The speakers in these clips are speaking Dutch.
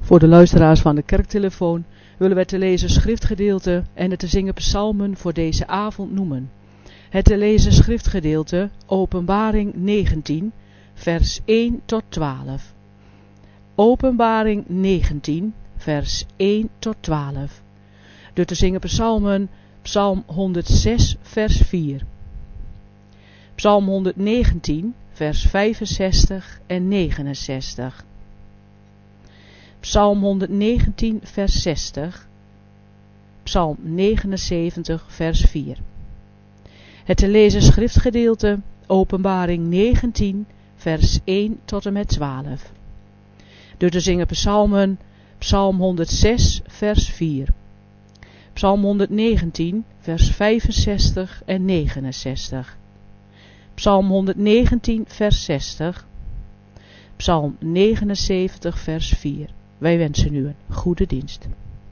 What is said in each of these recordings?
Voor de luisteraars van de kerktelefoon willen we te lezen schriftgedeelte en het te zingen psalmen voor deze avond noemen. Het te lezen schriftgedeelte Openbaring 19, vers 1 tot 12. Openbaring 19, vers 1 tot 12. De te zingen psalmen, psalm 106, vers 4. Psalm 119, vers 65 en 69. Psalm 119, vers 60. Psalm 79, vers 4. Het te lezen schriftgedeelte Openbaring 19, vers 1 tot en met 12. De te zingen psalmen, psalm 106, vers 4. Psalm 119, vers 65 en 69. Psalm 119, vers 60. Psalm 79, vers 4. Wij wensen u een goede dienst.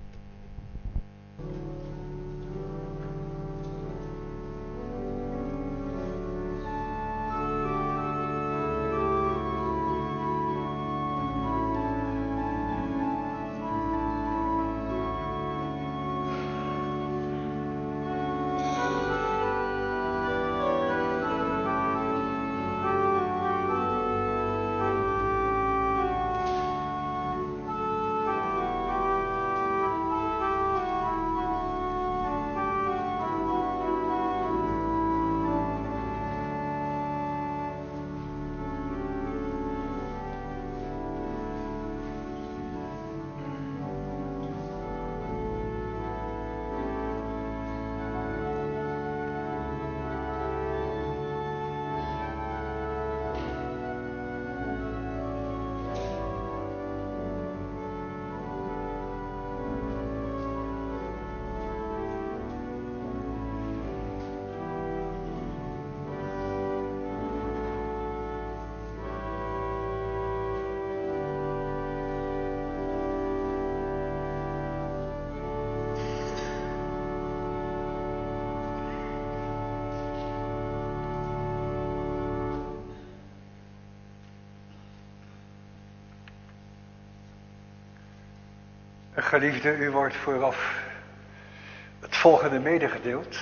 Geliefde, u wordt vooraf het volgende medegedeeld.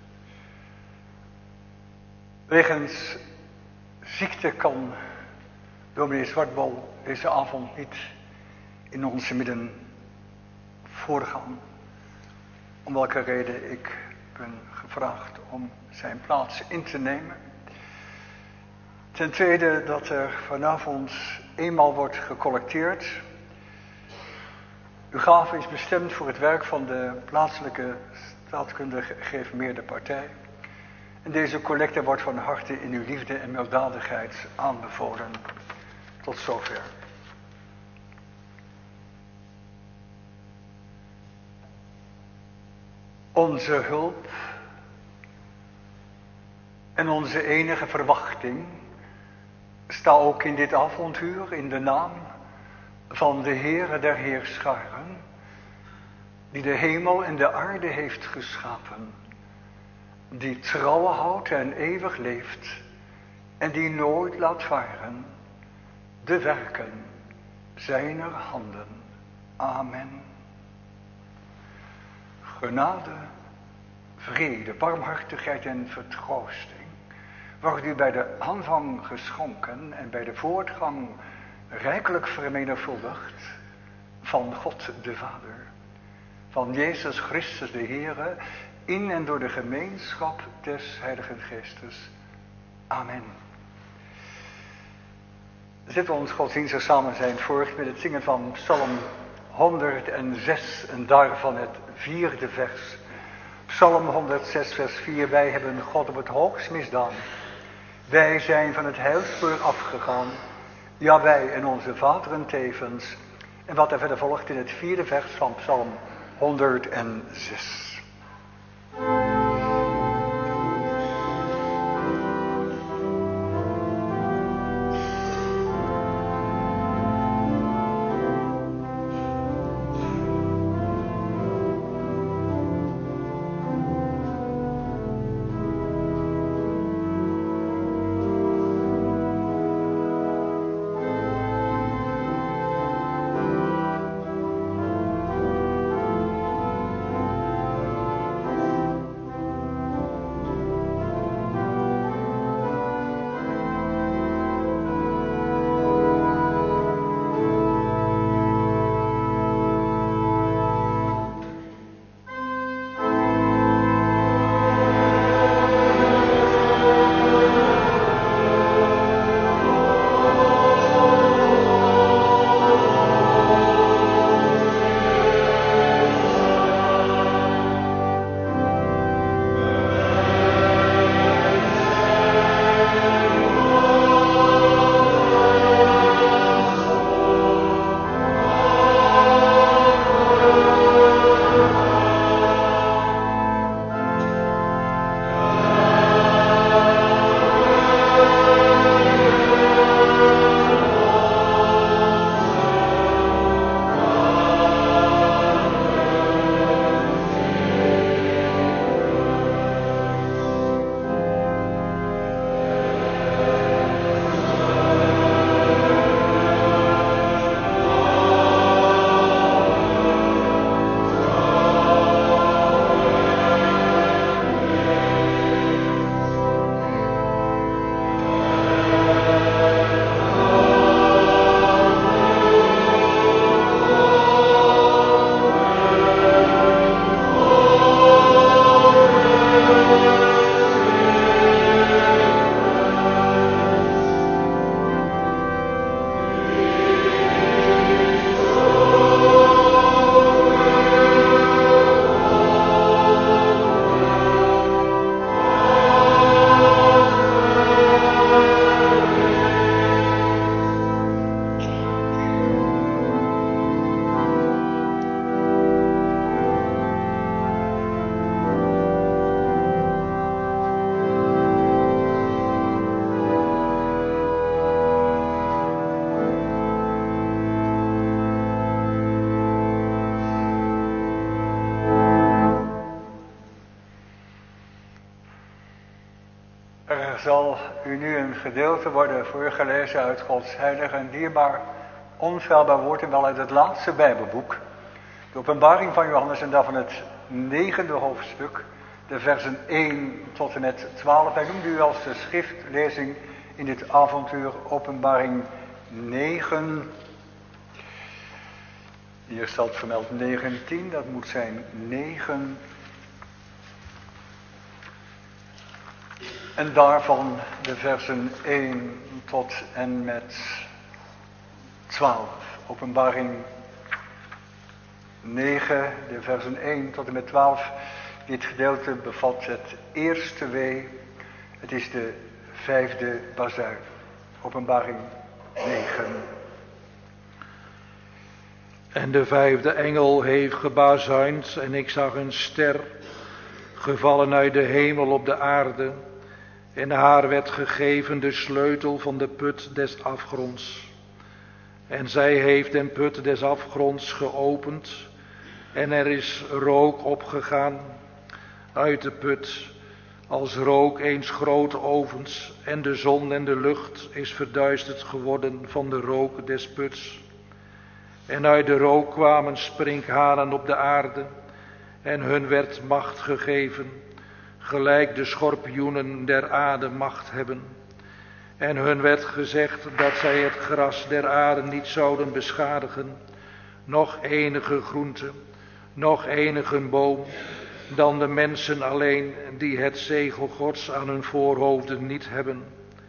Wegens ziekte kan dominee Zwartbal deze avond niet in onze midden voorgaan. Om welke reden ik ben gevraagd om zijn plaats in te nemen. Ten tweede dat er vanavond eenmaal wordt gecollecteerd. Uw gave is bestemd voor het werk van de plaatselijke staatkundige gereformeerde partij. En deze collecte wordt van harte in uw liefde en milddadigheid aanbevolen. Tot zover. Onze hulp en onze enige verwachting staat ook in dit avontuur in de naam van de Heere der Heerscharen, die de hemel en de aarde heeft geschapen, die trouw houdt en eeuwig leeft en die nooit laat varen de werken zijner handen. Amen. Genade, vrede, barmhartigheid en vertroosting wordt u bij de aanvang geschonken en bij de voortgang rijkelijk vermenigvuldigd van God de Vader, van Jezus Christus de Heere, in en door de gemeenschap des Heiligen Geestes. Amen. Zitten we ons godsdienstig samen zijn voort met het zingen van Psalm 106 en daarvan het 4e vers. Psalm 106 vers 4, wij hebben God op het hoogst misdaan. Wij zijn van het heilspoor afgegaan. Ja, wij en onze vaderen tevens. En wat er verder volgt in het 4e vers van Psalm 106. Er zal u nu een gedeelte worden voorgelezen uit Gods heilig en dierbaar, onfeilbaar woord en wel uit het laatste Bijbelboek. De openbaring van Johannes en daarvan het 9e hoofdstuk, de versen 1 tot en met 12. Hij noemde u als de schriftlezing in dit avontuur openbaring 9. Hier staat vermeld 19, dat moet zijn 9. En daarvan de versen 1 tot en met 12. Openbaring 9, de versen 1 tot en met 12. Dit gedeelte bevat het eerste wee. Het is de 5e bazuin. Openbaring 9. En de 5e engel heeft gebazuind en ik zag een ster gevallen uit de hemel op de aarde. En haar werd gegeven de sleutel van de put des afgronds. En zij heeft den put des afgronds geopend. En er is rook opgegaan uit de put, als rook eens grote ovens. En de zon en de lucht is verduisterd geworden van de rook des puts. En uit de rook kwamen sprinkhanen op de aarde. En hun werd macht gegeven, gelijk de schorpioenen der aarde macht hebben. En hun werd gezegd dat zij het gras der aarde niet zouden beschadigen, noch enige groente, noch enige boom, dan de mensen alleen die het zegel Gods aan hun voorhoofden niet hebben.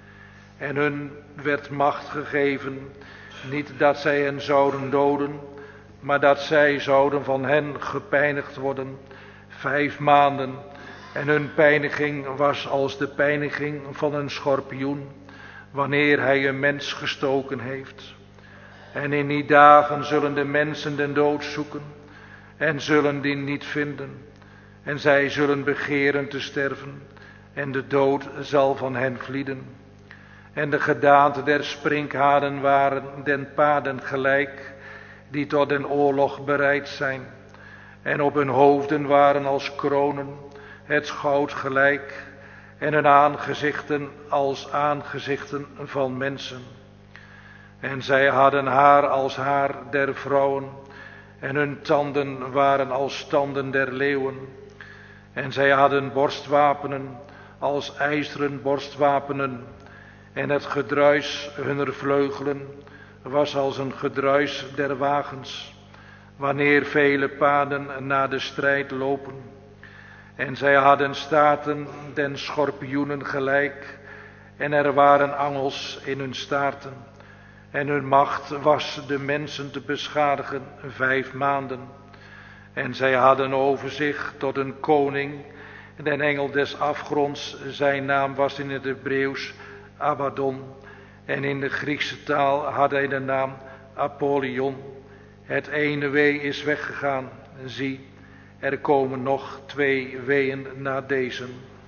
En hun werd macht gegeven, niet dat zij hen zouden doden, maar dat zij zouden van hen gepijnigd worden 5 maanden. En hun pijniging was als de pijniging van een schorpioen, wanneer hij een mens gestoken heeft. En in die dagen zullen de mensen den dood zoeken, en zullen die niet vinden. En zij zullen begeren te sterven, en de dood zal van hen vlieden. En de gedaante der sprinkhanen waren den paarden gelijk, die tot den oorlog bereid zijn. En op hun hoofden waren als kronen het goud gelijk, en hun aangezichten als aangezichten van mensen. En zij hadden haar als haar der vrouwen, en hun tanden waren als tanden der leeuwen. En zij hadden borstwapenen als ijzeren borstwapenen, en het gedruis hunner vleugelen was als een gedruis der wagens, wanneer vele paarden naar de strijd lopen. En zij hadden staarten den schorpioenen gelijk, en er waren angels in hun staarten. En hun macht was de mensen te beschadigen 5 maanden. En zij hadden over zich tot een koning, den engel des afgronds. Zijn naam was in het Hebreeuws Abaddon, en in de Griekse taal had hij de naam Apollyon. Het ene wee is weggegaan, zie, er komen nog 2 weeën na deze.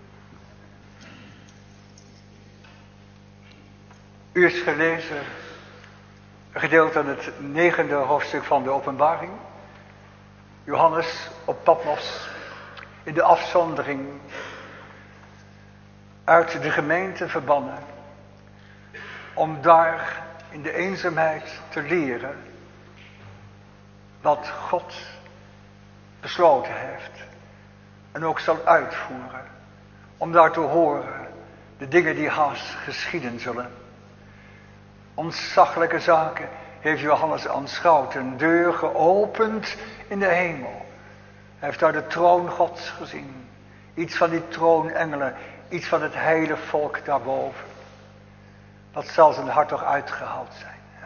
U is gelezen een gedeelte aan het 9e hoofdstuk van de openbaring. Johannes op Patmos, in de afzondering, uit de gemeente verbannen, om daar in de eenzaamheid te leren wat God besloten heeft en ook zal uitvoeren, om daar te horen de dingen die haast geschieden zullen. Ontzaglijke zaken heeft Johannes aanschouwd, een deur geopend in de hemel. Hij heeft daar de troon Gods gezien, iets van die troonengelen, iets van het hele volk daarboven. Dat zal zijn hart toch uitgehaald zijn. Hè?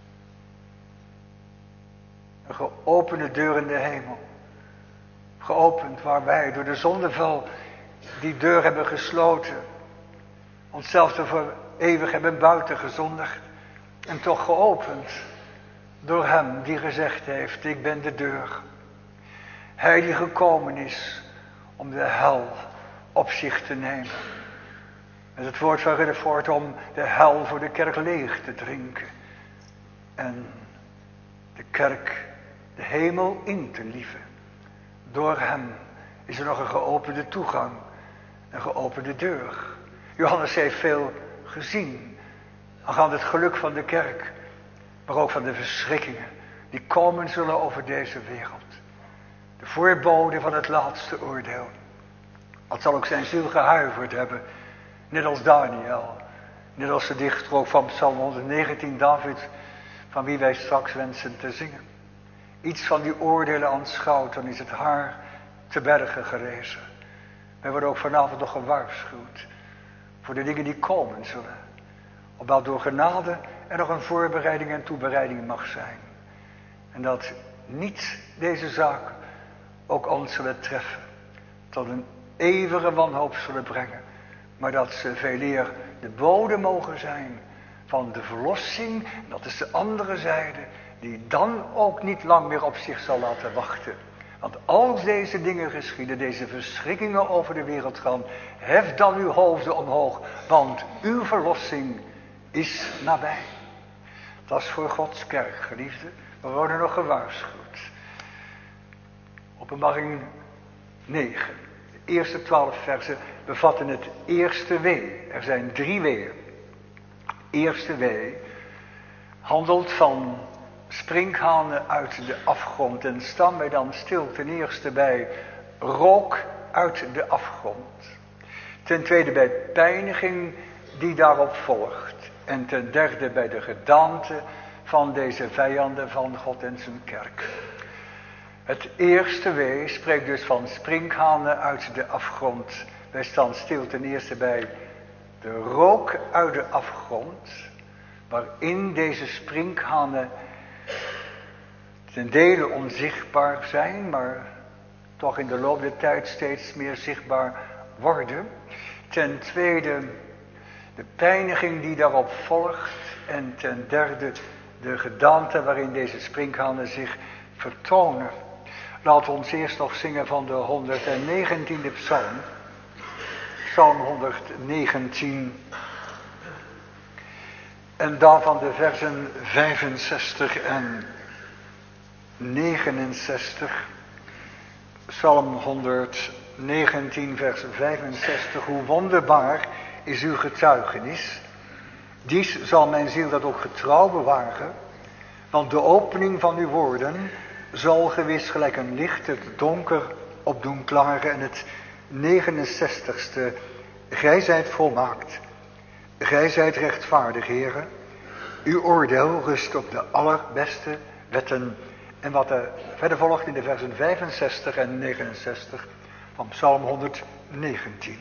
Een geopende deur in de hemel. Geopend waar wij door de zondeval die deur hebben gesloten. Onszelf er voor eeuwig hebben buiten gezondigd. En toch geopend door hem die gezegd heeft, ik ben de deur. Hij die gekomen is om de hel op zich te nemen. Met het woord van Riddervoort om de hel voor de kerk leeg te drinken. En de kerk de hemel in te lieven. Door hem is er nog een geopende toegang. Een geopende deur. Johannes heeft veel gezien aangaande het geluk van de kerk, maar ook van de verschrikkingen die komen zullen over deze wereld. De voorbode van het laatste oordeel. Dat zal ook zijn ziel gehuiverd hebben, net als Daniel. Net als de dichter ook van Psalm 119, David, van wie wij straks wensen te zingen. Iets van die oordelen aanschouwt, dan is het haar te bergen gerezen. Wij worden ook vanavond nog gewaarschuwd voor de dingen die komen zullen. Opdat door genade er nog een voorbereiding en toebereiding mag zijn. En dat niet deze zaken ook ons zullen treffen. Tot een eeuwige wanhoop zullen brengen. Maar dat ze veeleer de bode mogen zijn van de verlossing. En dat is de andere zijde die dan ook niet lang meer op zich zal laten wachten. Want als deze dingen geschieden, deze verschrikkingen over de wereld gaan, hef dan uw hoofden omhoog, want uw verlossing is nabij. Dat is voor Gods kerk, geliefden. We worden nog gewaarschuwd. Openbaring 9. De eerste 12 versen bevatten het eerste wee. Er zijn 3 weeën. Eerste wee handelt van sprinkhanen uit de afgrond. En staan wij dan stil ten eerste bij rook uit de afgrond. Ten tweede bij pijniging die daarop volgt. En ten derde bij de gedaante van deze vijanden van God en zijn kerk. Het eerste wee spreekt dus van sprinkhanen uit de afgrond. Wij staan stil ten eerste bij de rook uit de afgrond. Waarin deze sprinkhanen ten dele onzichtbaar zijn, maar toch in de loop der tijd steeds meer zichtbaar worden. Ten tweede de pijniging die daarop volgt. En ten derde de gedaante waarin deze sprinkhanen zich vertonen. Laten we ons eerst nog zingen van de 119e psalm. Psalm 119. En daarvan de versen 65 en 69. Psalm 119 vers 65. Hoe wonderbaar is uw getuigenis. Dies zal mijn ziel dat ook getrouw bewaren. Want de opening van uw woorden zal gewis gelijk een licht het donker opdoen klaren. En het 69ste. Gij zijt volmaakt. Gij zijt rechtvaardig, heren. Uw oordeel rust op de allerbeste wetten. En wat er verder volgt in de versen 65 en 69 van Psalm 119.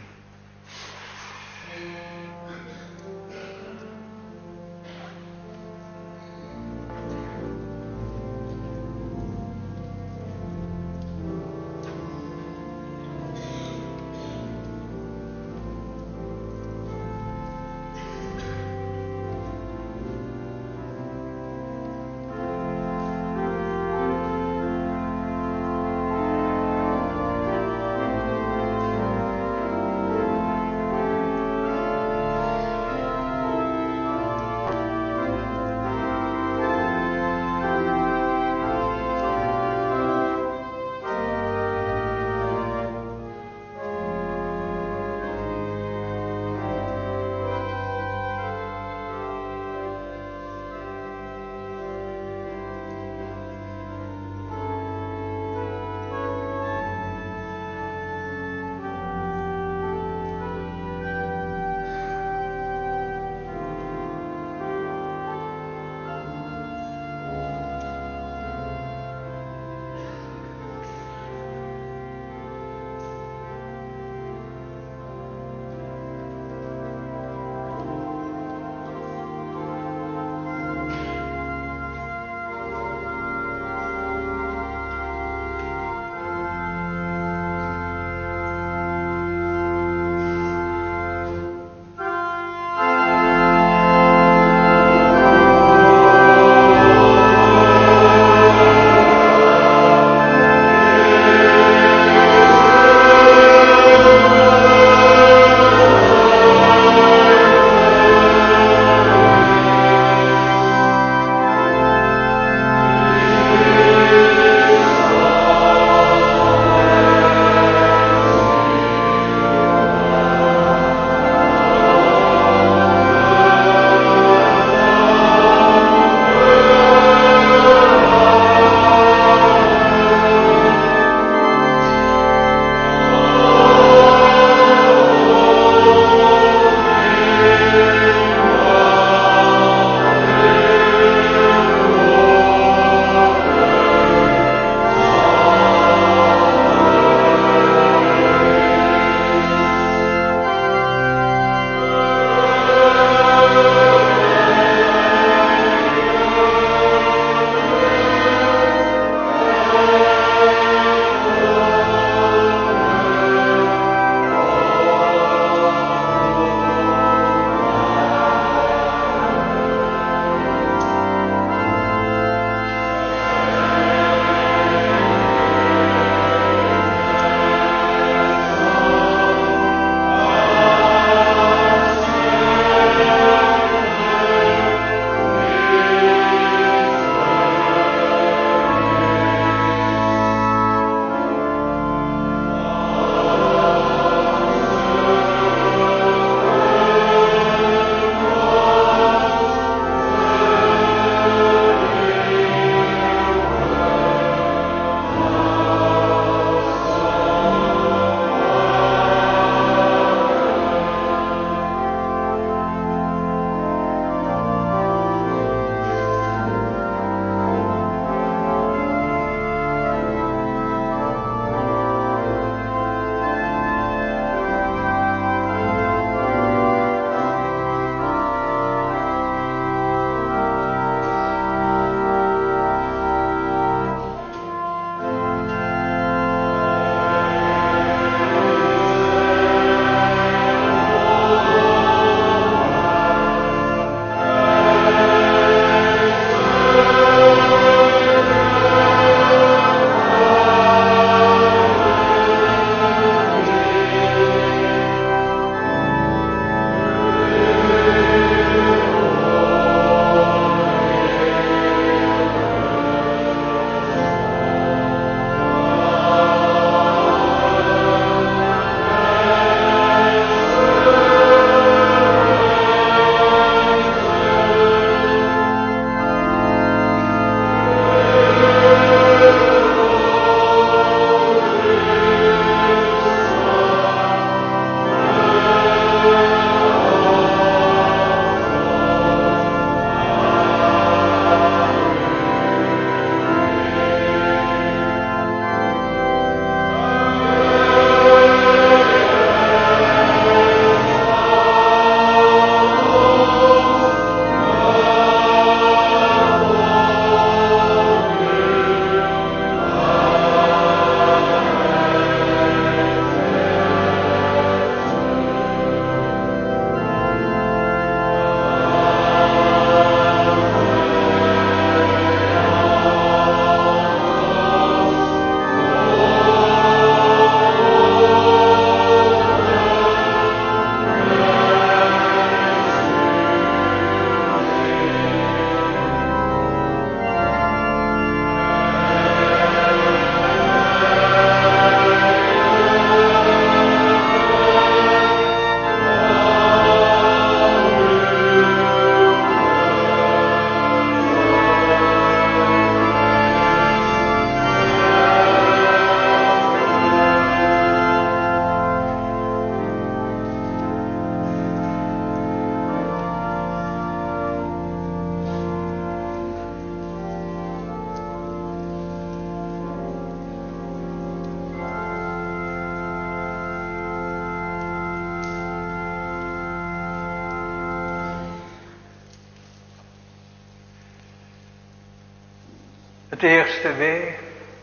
Het eerste wee.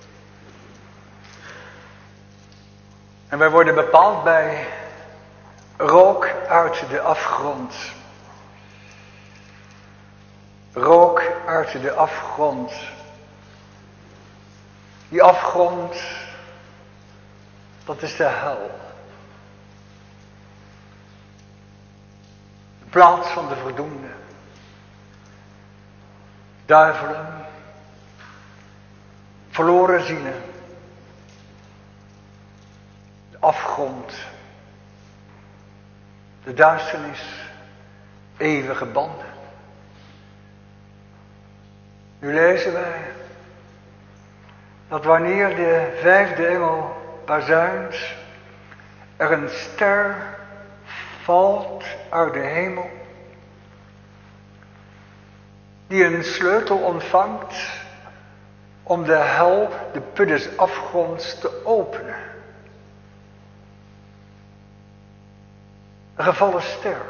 En wij worden bepaald bij rook uit de afgrond. Rook uit de afgrond. Die afgrond, dat is de hel. De plaats van de verdoemde. Duivelen. Verloren zielen. De afgrond. De duisternis. Eeuwige banden. Nu lezen wij dat wanneer de vijfde engel bazuint, er een ster valt uit de hemel, die een sleutel ontvangt om de hel, de put des afgronds, te openen. Een gevallen ster.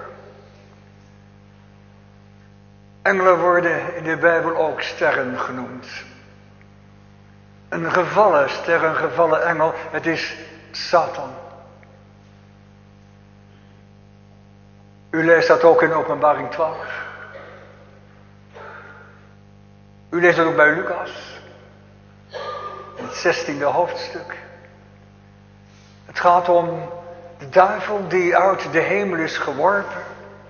Engelen worden in de Bijbel ook sterren genoemd. Een gevallen ster, een gevallen engel, het is Satan. U leest dat ook in Openbaring 12. U leest dat ook bij Lucas. In het 16e hoofdstuk. Het gaat om de duivel die uit de hemel is geworpen.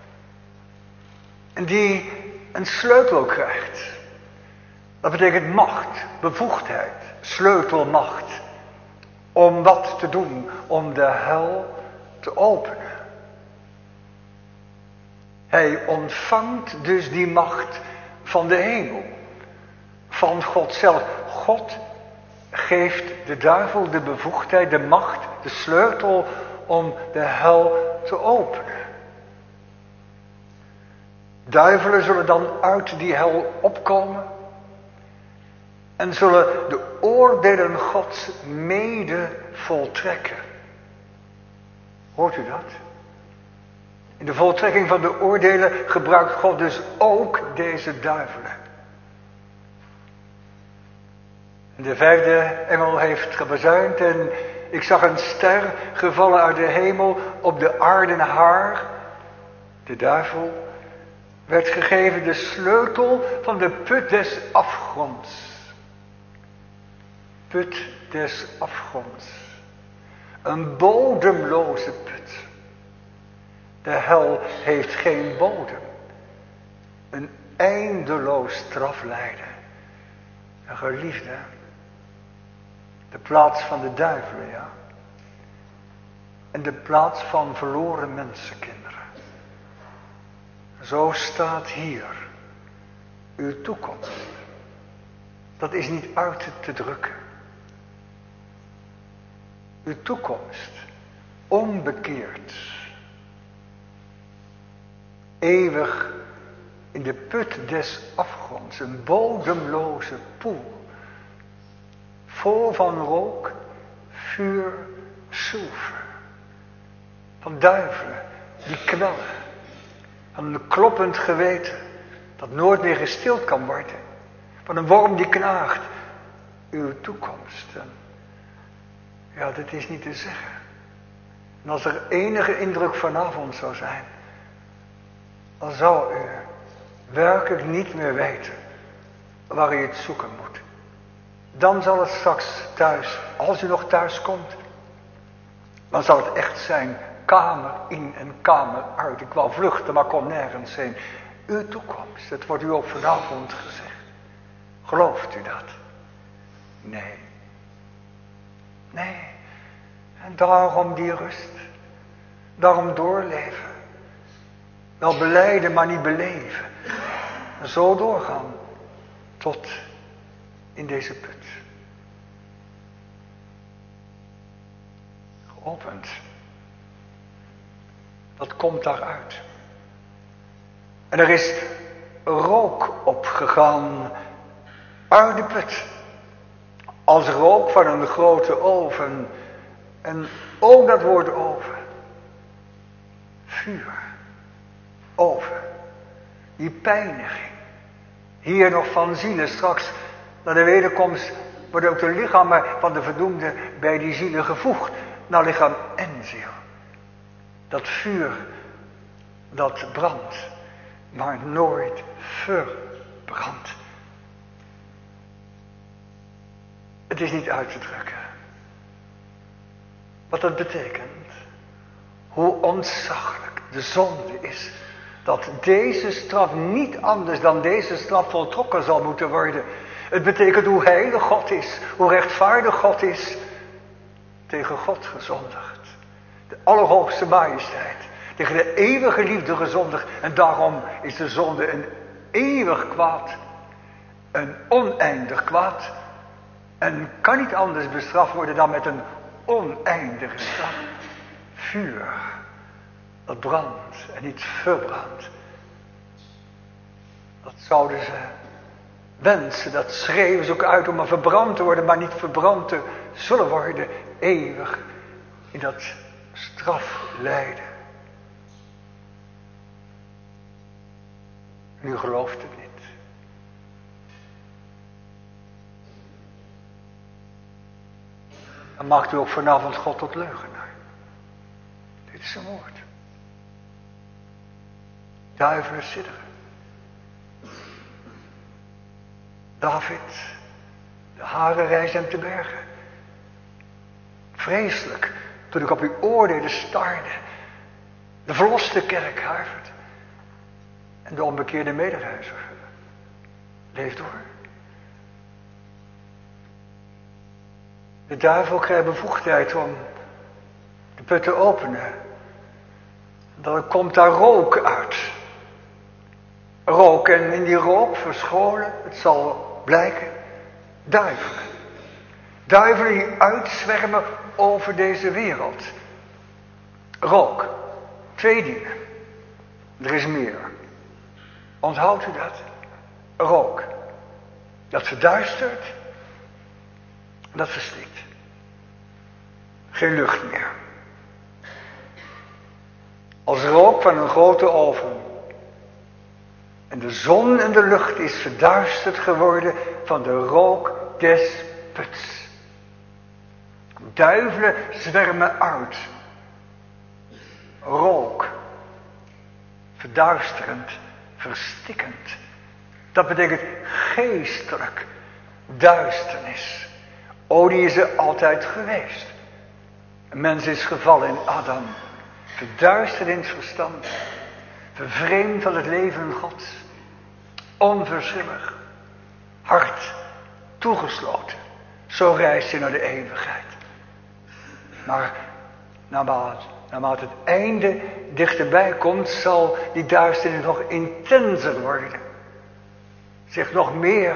En die een sleutel krijgt. Dat betekent macht, bevoegdheid, sleutelmacht. Om wat te doen? Om de hel te openen. Hij ontvangt dus die macht van de hemel. Van God zelf. God geeft de duivel de bevoegdheid, de macht, de sleutel om de hel te openen. Duivelen zullen dan uit die hel opkomen en zullen de oordelen Gods mede voltrekken. Hoort u dat? In de voltrekking van de oordelen gebruikt God dus ook deze duivelen. En de vijfde engel heeft gebazuind en ik zag een ster gevallen uit de hemel op de aarde haar. De duivel werd gegeven de sleutel van de put des afgronds. Put des afgronds. Een bodemloze put. De hel heeft geen bodem. Een eindeloos straflijden. Een geliefde. De plaats van de duivelen, ja. En de plaats van verloren mensenkinderen. Zo staat hier uw toekomst. Dat is niet uit te drukken. Uw toekomst, onbekeerd, eeuwig in de put des afgronds, een bodemloze poel, vol van rook, vuur, sulfer, van duivelen die knallen. Van een kloppend geweten dat nooit meer gestild kan worden. Van een worm die knaagt. Uw toekomst. Ja, dat is niet te zeggen. En als er enige indruk vanavond zou zijn, dan zou u werkelijk niet meer weten waar u het zoeken moet. Dan zal het straks thuis, als u nog thuis komt, dan zal het echt zijn. Kamer in en kamer uit. Ik wou vluchten, maar kon nergens heen. Uw toekomst, dat wordt u ook vanavond gezegd. Gelooft u dat? Nee. Nee. En daarom die rust. Daarom doorleven. Wel belijden, maar niet beleven. En zo doorgaan. Tot in deze put. Geopend. Dat komt daaruit. En er is rook opgegaan uit de put. Als rook van een grote oven. En ook dat woord oven. Vuur. Oven. Die pijniging. Hier nog van zielen, straks Na de wederkomst worden ook de lichamen van de verdoemden bij die zielen gevoegd. Naar lichaam en ziel. Dat vuur, dat brandt, maar nooit verbrandt. Het is niet uit te drukken. Wat dat betekent. Hoe ontzaglijk de zonde is. Dat deze straf niet anders dan deze straf voltrokken zal moeten worden. Het betekent hoe heilig God is. Hoe rechtvaardig God is. Tegen God gezondigd. De allerhoogste majesteit. Tegen de eeuwige liefde gezondigd. En daarom is de zonde een eeuwig kwaad. Een oneindig kwaad. En kan niet anders bestraft worden dan met een oneindige straf. Vuur. Dat brandt en niet verbrandt. Dat zouden ze wensen. Dat schreven ze ook uit om maar verbrand te worden. Maar niet verbrand te zullen worden. Eeuwig in dat straflijden. Nu gelooft het niet. Dan maakt u ook vanavond God tot leugenaar. Dit is een woord. Duivelen sidderen. David, de haren rijzen hem te bergen. Vreselijk, toen ik op uw oordelen staarde. De verloste kerk huivert. En de onbekeerde medereiziger leeft door. De duivel krijgt bevoegdheid om de put te openen. Dan komt daar rook uit. Rook en in die rook verscholen, het zal blijken, duivelen. Duivelen die uitzwermen over deze wereld. Rook. 2 dingen. Er is meer. Onthoudt u dat? Rook. Dat verduistert. Dat verstikt. Geen lucht meer. Als rook van een grote oven. En de zon en de lucht is verduisterd geworden van de rook des puts. Duivelen zwermen uit. Rook. Verduisterend. Verstikkend. Dat betekent geestelijk. Duisternis. O, die is er altijd geweest. Een mens is gevallen in Adam. Verduisterd in het verstand. Vervreemd van het leven Gods. Onverschillig. Hart toegesloten. Zo reist je naar de eeuwigheid. Maar naarmate het einde dichterbij komt, zal die duisternis nog intenser worden. Zich nog meer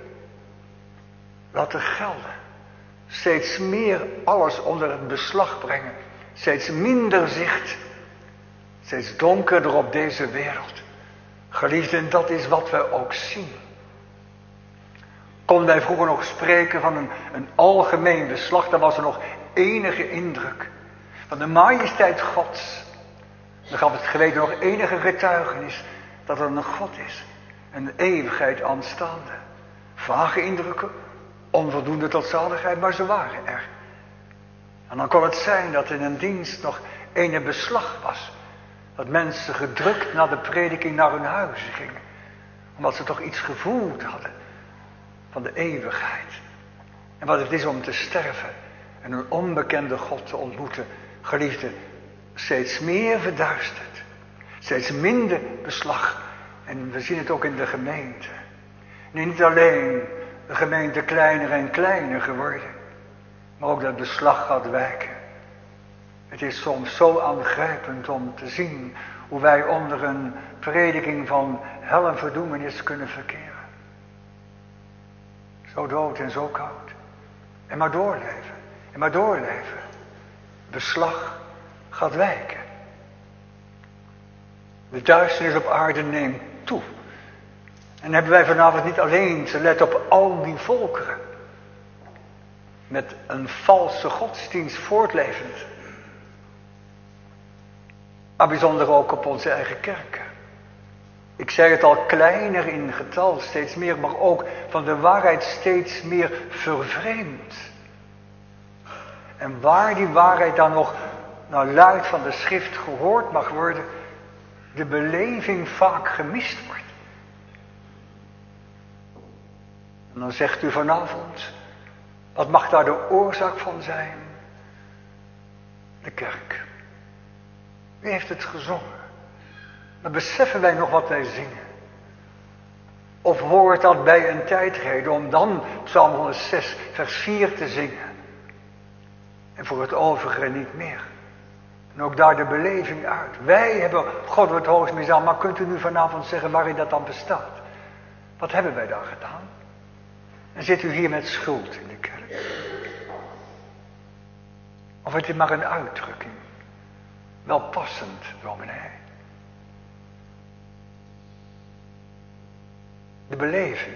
laten gelden. Steeds meer alles onder het beslag brengen. Steeds minder zicht. Steeds donkerder op deze wereld. Geliefden, dat is wat we ook zien. Konden wij vroeger nog spreken van een algemeen beslag, dan was er nog enige indruk van de majesteit Gods. Dan gaf het geweten nog enige getuigenis dat er een God is. Een eeuwigheid aanstaande. Vage indrukken, onvoldoende tot zaligheid, maar ze waren er. En dan kon het zijn dat in een dienst nog ene beslag was. Dat mensen gedrukt na de prediking naar hun huizen gingen. Omdat ze toch iets gevoeld hadden van de eeuwigheid. En wat het is om te sterven en een onbekende God te ontmoeten. Geliefde, steeds meer verduisterd. Steeds minder beslag. En we zien het ook in de gemeente. Nee, niet alleen de gemeente kleiner en kleiner geworden. Maar ook dat beslag gaat wijken. Het is soms zo aangrijpend om te zien hoe wij onder een prediking van hel en verdoemenis kunnen verkeren. Zo dood en zo koud. En maar doorleven. En maar doorleven. Beslag gaat wijken. De duisternis op aarde neemt toe. En hebben wij vanavond niet alleen te letten op al die volkeren. Met een valse godsdienst voortlevend. Maar bijzonder ook op onze eigen kerken. Ik zei het al, kleiner in getal steeds meer, maar ook van de waarheid steeds meer vervreemd. En waar die waarheid dan nog naar luid van de schrift gehoord mag worden, de beleving vaak gemist wordt. En dan zegt u vanavond, wat mag daar de oorzaak van zijn? De kerk. Wie heeft het gezongen? Maar beseffen wij nog wat wij zingen? Of hoort dat bij een tijdreden om dan Psalm 106 vers 4 te zingen? En voor het overige niet meer. En ook daar de beleving uit. Wij hebben God het hoogst misdaan, maar kunt u nu vanavond zeggen waarin dat dan bestaat? Wat hebben wij daar gedaan? En zit u hier met schuld in de kerk? Of is dit maar een uitdrukking? Wel passend, dominee. De beleving.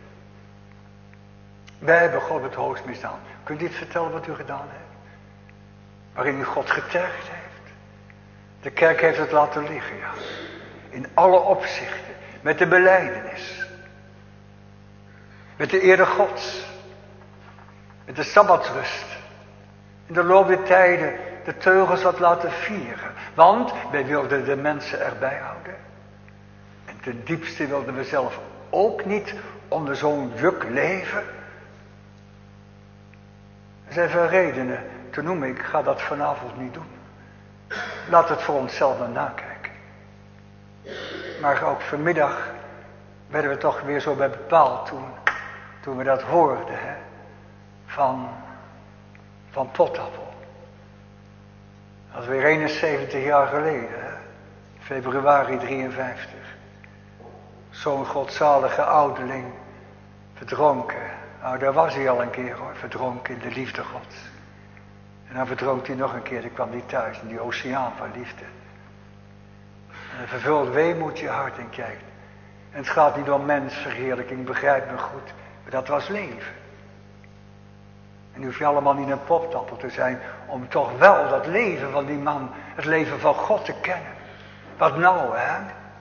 Wij hebben God het hoogst misdaan. Kunt u dit vertellen wat u gedaan hebt? Waarin u God getergd heeft. De kerk heeft het laten liggen, ja. In alle opzichten. Met de belijdenis. Met de ere Gods. Met de sabbatsrust. In de loop der tijden de teugels wat laten vieren. Want wij wilden de mensen erbij houden. En ten diepste wilden we zelf ook niet onder zo'n juk leven. Er zijn veel redenen te noemen. Ik ga dat vanavond niet doen. Laat het voor onszelf maar nakijken. Maar ook vanmiddag werden we toch weer zo bij bepaald toen we dat hoorden. Hè, van Potappel. Dat is weer 71 jaar geleden. Hè? Februari 53. Zo'n godzalige ouderling verdronken. Nou, daar was hij al een keer hoor. Verdronken in de liefde Gods. En dan verdronk hij nog een keer. Dan kwam hij thuis in die oceaan van liefde. En dan vervult weemoed je hart en kijkt. En het gaat niet om mensverheerlijking, begrijp me goed. Maar dat was leven. En nu hoef je allemaal niet een poptappel te zijn om toch wel dat leven van die man, het leven van God te kennen. Wat nou, hè?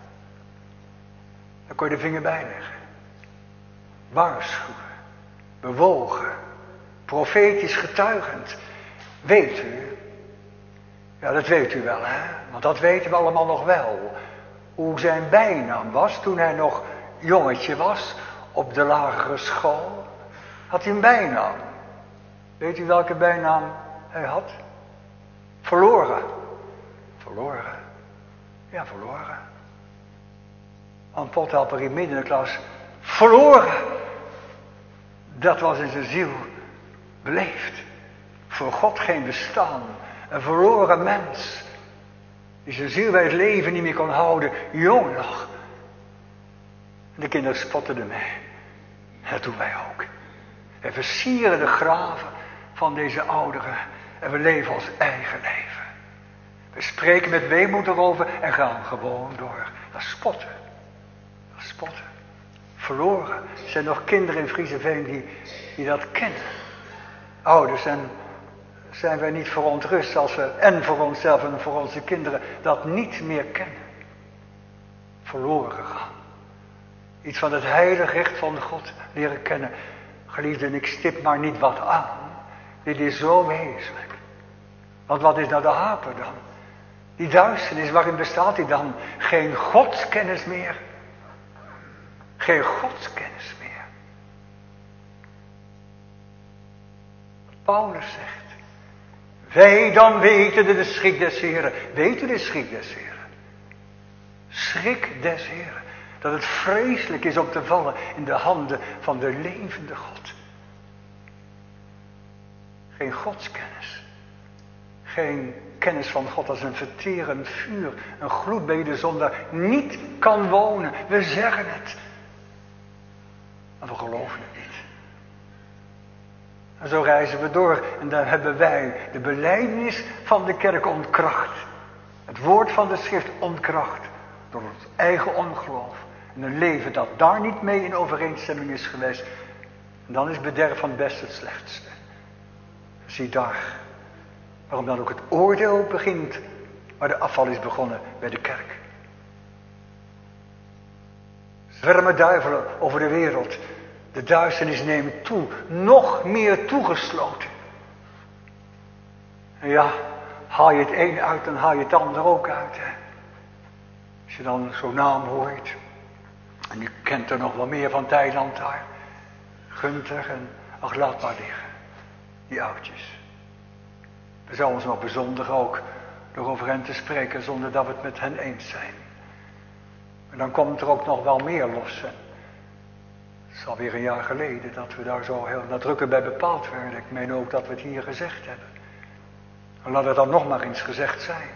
Daar kon je de vinger bij leggen. Waarschuwen, bewogen, profetisch getuigend. Weet u, ja dat weet u wel hè, want dat weten we allemaal nog wel. Hoe zijn bijnaam was toen hij nog jongetje was op de lagere school. Had hij een bijnaam. Weet u welke bijnaam hij had? Verloren. Verloren. Ja, verloren. Want Potappel in midden in de klas. Verloren. Dat was in zijn ziel beleefd. Voor God geen bestaan. Een verloren mens. Die zijn ziel bij het leven niet meer kon houden. Jong nog. En de kinderen spotten ermee. Dat doen wij ook. We versieren de graven van deze ouderen. En we leven ons eigen leven. We spreken met weemoed erover en gaan gewoon door. Dat is spotten. Dat is spotten. Verloren. Er zijn nog kinderen in Frieseveen die dat kennen. Ouders, en zijn wij niet verontrust als we en voor onszelf en voor onze kinderen dat niet meer kennen. Verloren gegaan. Iets van het heilige recht van God leren kennen. Geliefden, ik stip maar niet wat aan. Dit is zo wezenlijk. Want wat is nou de haper dan? Die duisternis, waarin bestaat die dan? Geen godskennis meer. Geen godskennis meer. Paulus zegt. Wij dan weten de schrik des Heren. Weet u de schrik des Heren? Schrik des Heren. Dat het vreselijk is om te vallen in de handen van de levende God. Geen godskennis. Geen kennis van God als een verterend vuur. Een gloed bij de zondaar niet kan wonen. We zeggen het. Maar we geloven het niet. En zo reizen we door. En daar hebben wij de belijdenis van de kerk ontkracht. Het woord van de schrift ontkracht. Door ons eigen ongeloof. En een leven dat daar niet mee in overeenstemming is geweest. En dan is bederf van het beste het slechtste. Zie daar. Waarom dan ook het oordeel begint. Waar de afval is begonnen bij de kerk. zwermen duivelen over de wereld. De duisternis neemt toe, nog meer toegesloten. En ja, haal je het een uit, dan haal je het ander ook uit. Hè? Als je dan zo'n naam hoort. En u kent er nog wel meer van Thailand daar. Gunther en ach, laat maar liggen. Die oudjes. We zouden ons nog bezondigen ook door over hen te spreken zonder dat we het met hen eens zijn. En dan komt er ook nog wel meer los. Hè? Het is alweer een jaar geleden dat we daar zo heel nadrukkelijk bij bepaald werden. Ik meen ook dat we het hier gezegd hebben. En laat het dan nog maar eens gezegd zijn.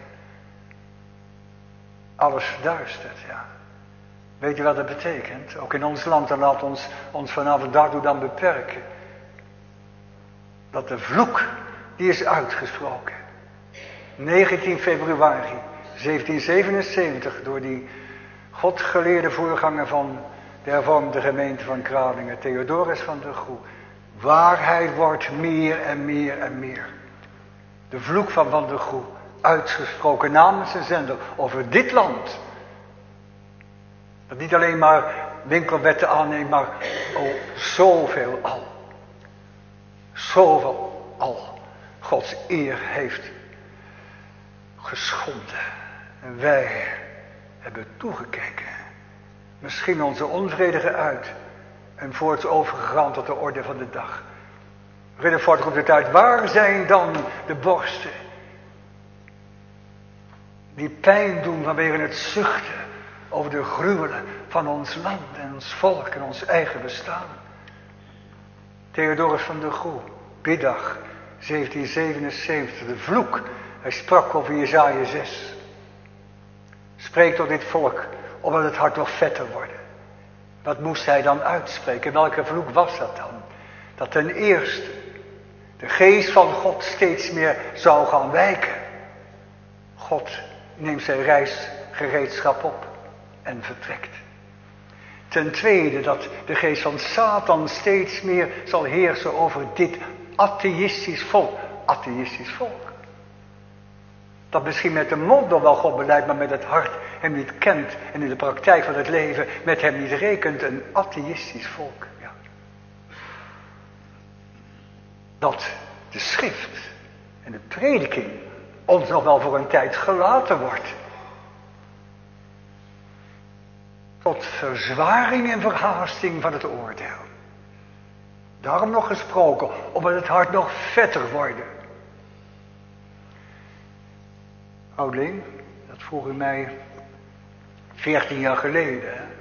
Alles verduistert, ja. Weet je wat dat betekent? Ook in ons land, en laat ons vanavond daartoe dan beperken. Dat de vloek, die is uitgesproken. 19 februari 1777 door die godgeleerde voorganger van de hervormde gemeente van Kralingen, Theodorus van der Goe. Waarheid wordt meer en meer en meer. De vloek van der Goe, uitgesproken namens zijn zender over dit land. Dat niet alleen maar winkelwetten aanneemt, maar zoveel al. Zoveel al Gods eer heeft geschonden. En wij hebben toegekeken. Misschien onze onvrede geuit. En voorts overgegaan tot de orde van de dag. Riddervoort roept het uit. Waar zijn dan de borsten die pijn doen vanwege het zuchten over de gruwelen van ons land en ons volk en ons eigen bestaan? Theodorus van der Goe, biddag 1777, de vloek. Hij sprak over Jesaja 6. Spreek tot dit volk, opdat het hart nog vetter wordt. Wat moest hij dan uitspreken? Welke vloek was dat dan? Dat ten eerste de geest van God steeds meer zou gaan wijken. God neemt zijn reisgereedschap op en vertrekt. Ten tweede dat de geest van Satan steeds meer zal heersen over dit atheïstisch volk. Atheïstisch volk. Dat misschien met de mond nog wel God beleidt, maar met het hart hem niet kent. En in de praktijk van het leven met hem niet rekent. Een atheïstisch volk. Ja. Dat de schrift en de prediking ons nog wel voor een tijd gelaten wordt. Tot verzwaring en verhaasting van het oordeel. Daarom nog gesproken, opdat het hart nog vetter wordt. Oudeling, dat vroeg u mij 14 jaar geleden. Hè?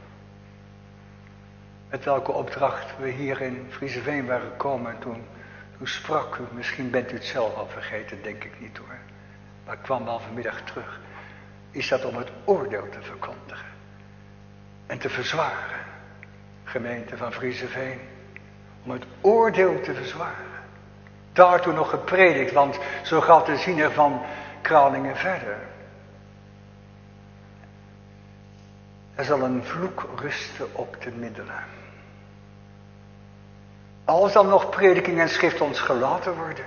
Met welke opdracht we hier in Frieseveen waren gekomen. En toen sprak u, misschien bent u het zelf al vergeten, denk ik niet hoor. Maar ik kwam wel vanmiddag terug. Is dat om het oordeel te verkondigen. En te verzwaren. Gemeente van Frieseveen. Om het oordeel te verzwaren. Daartoe nog gepredikt, want zo gaat de ziener van Kralingen verder. Er zal een vloek rusten op de middelen. Als dan nog prediking en schrift ons gelaten worden.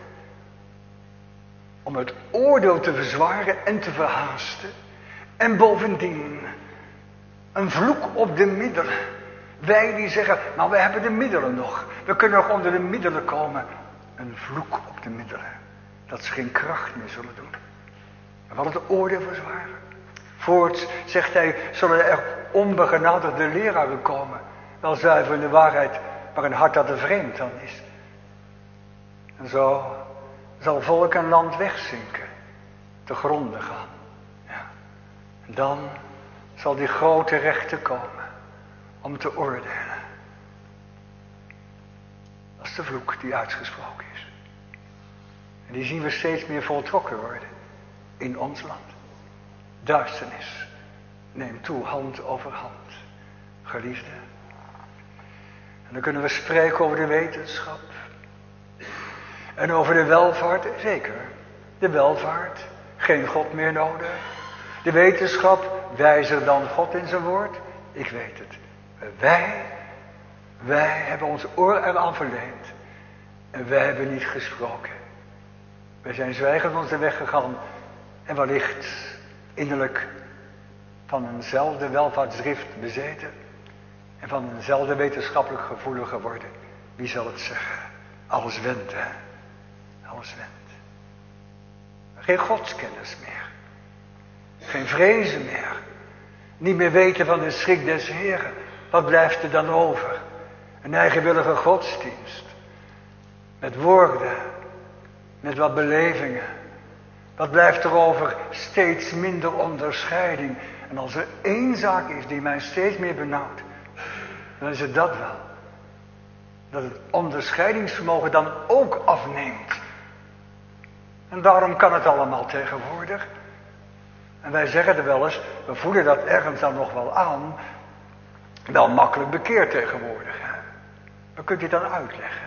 Om het oordeel te verzwaren en te verhaasten. En bovendien een vloek op de middelen. Wij die zeggen, nou we hebben de middelen nog. We kunnen nog onder de middelen komen. Een vloek op de middelen. Dat ze geen kracht meer zullen doen. En wat het oordeel verzwaren. Voorts, zegt hij, zullen er onbegenadigde leraren komen. Wel zuiver in de waarheid, maar een hart dat er vreemd aan is. En zo zal volk en land wegzinken. Te gronden gaan. Ja. En dan zal die grote rechter komen. Om te oordelen. Dat is de vloek die uitgesproken is. En die zien we steeds meer voltrokken worden. In ons land. Duisternis neemt toe, hand over hand. Geliefde. En dan kunnen we spreken over de wetenschap. En over de welvaart, zeker. De welvaart, geen God meer nodig. De wetenschap, wijzer dan God in zijn woord. Ik weet het. Wij hebben ons oor eraan verleend. En wij hebben niet gesproken. Wij zijn zwijgend onze weg gegaan. En wellicht innerlijk van eenzelfde welvaartsdrift bezeten. en van eenzelfde wetenschappelijk gevoelig geworden. Wie zal het zeggen? Alles went, hè? Alles went. Geen godskennis meer. Geen vrezen meer. Niet meer weten van de schrik des Heren. Wat blijft er dan over? Een eigenwillige godsdienst. Met woorden. Met wat belevingen. Wat blijft er over? Steeds minder onderscheiding. En als er één zaak is die mij steeds meer benauwt, dan is het dat wel. Dat het onderscheidingsvermogen dan ook afneemt. En daarom kan het allemaal tegenwoordig. En wij zeggen er wel eens, we voelen dat ergens dan nog wel aan. Wel makkelijk bekeerd tegenwoordig. Hè? Dan kunt u het dan uitleggen.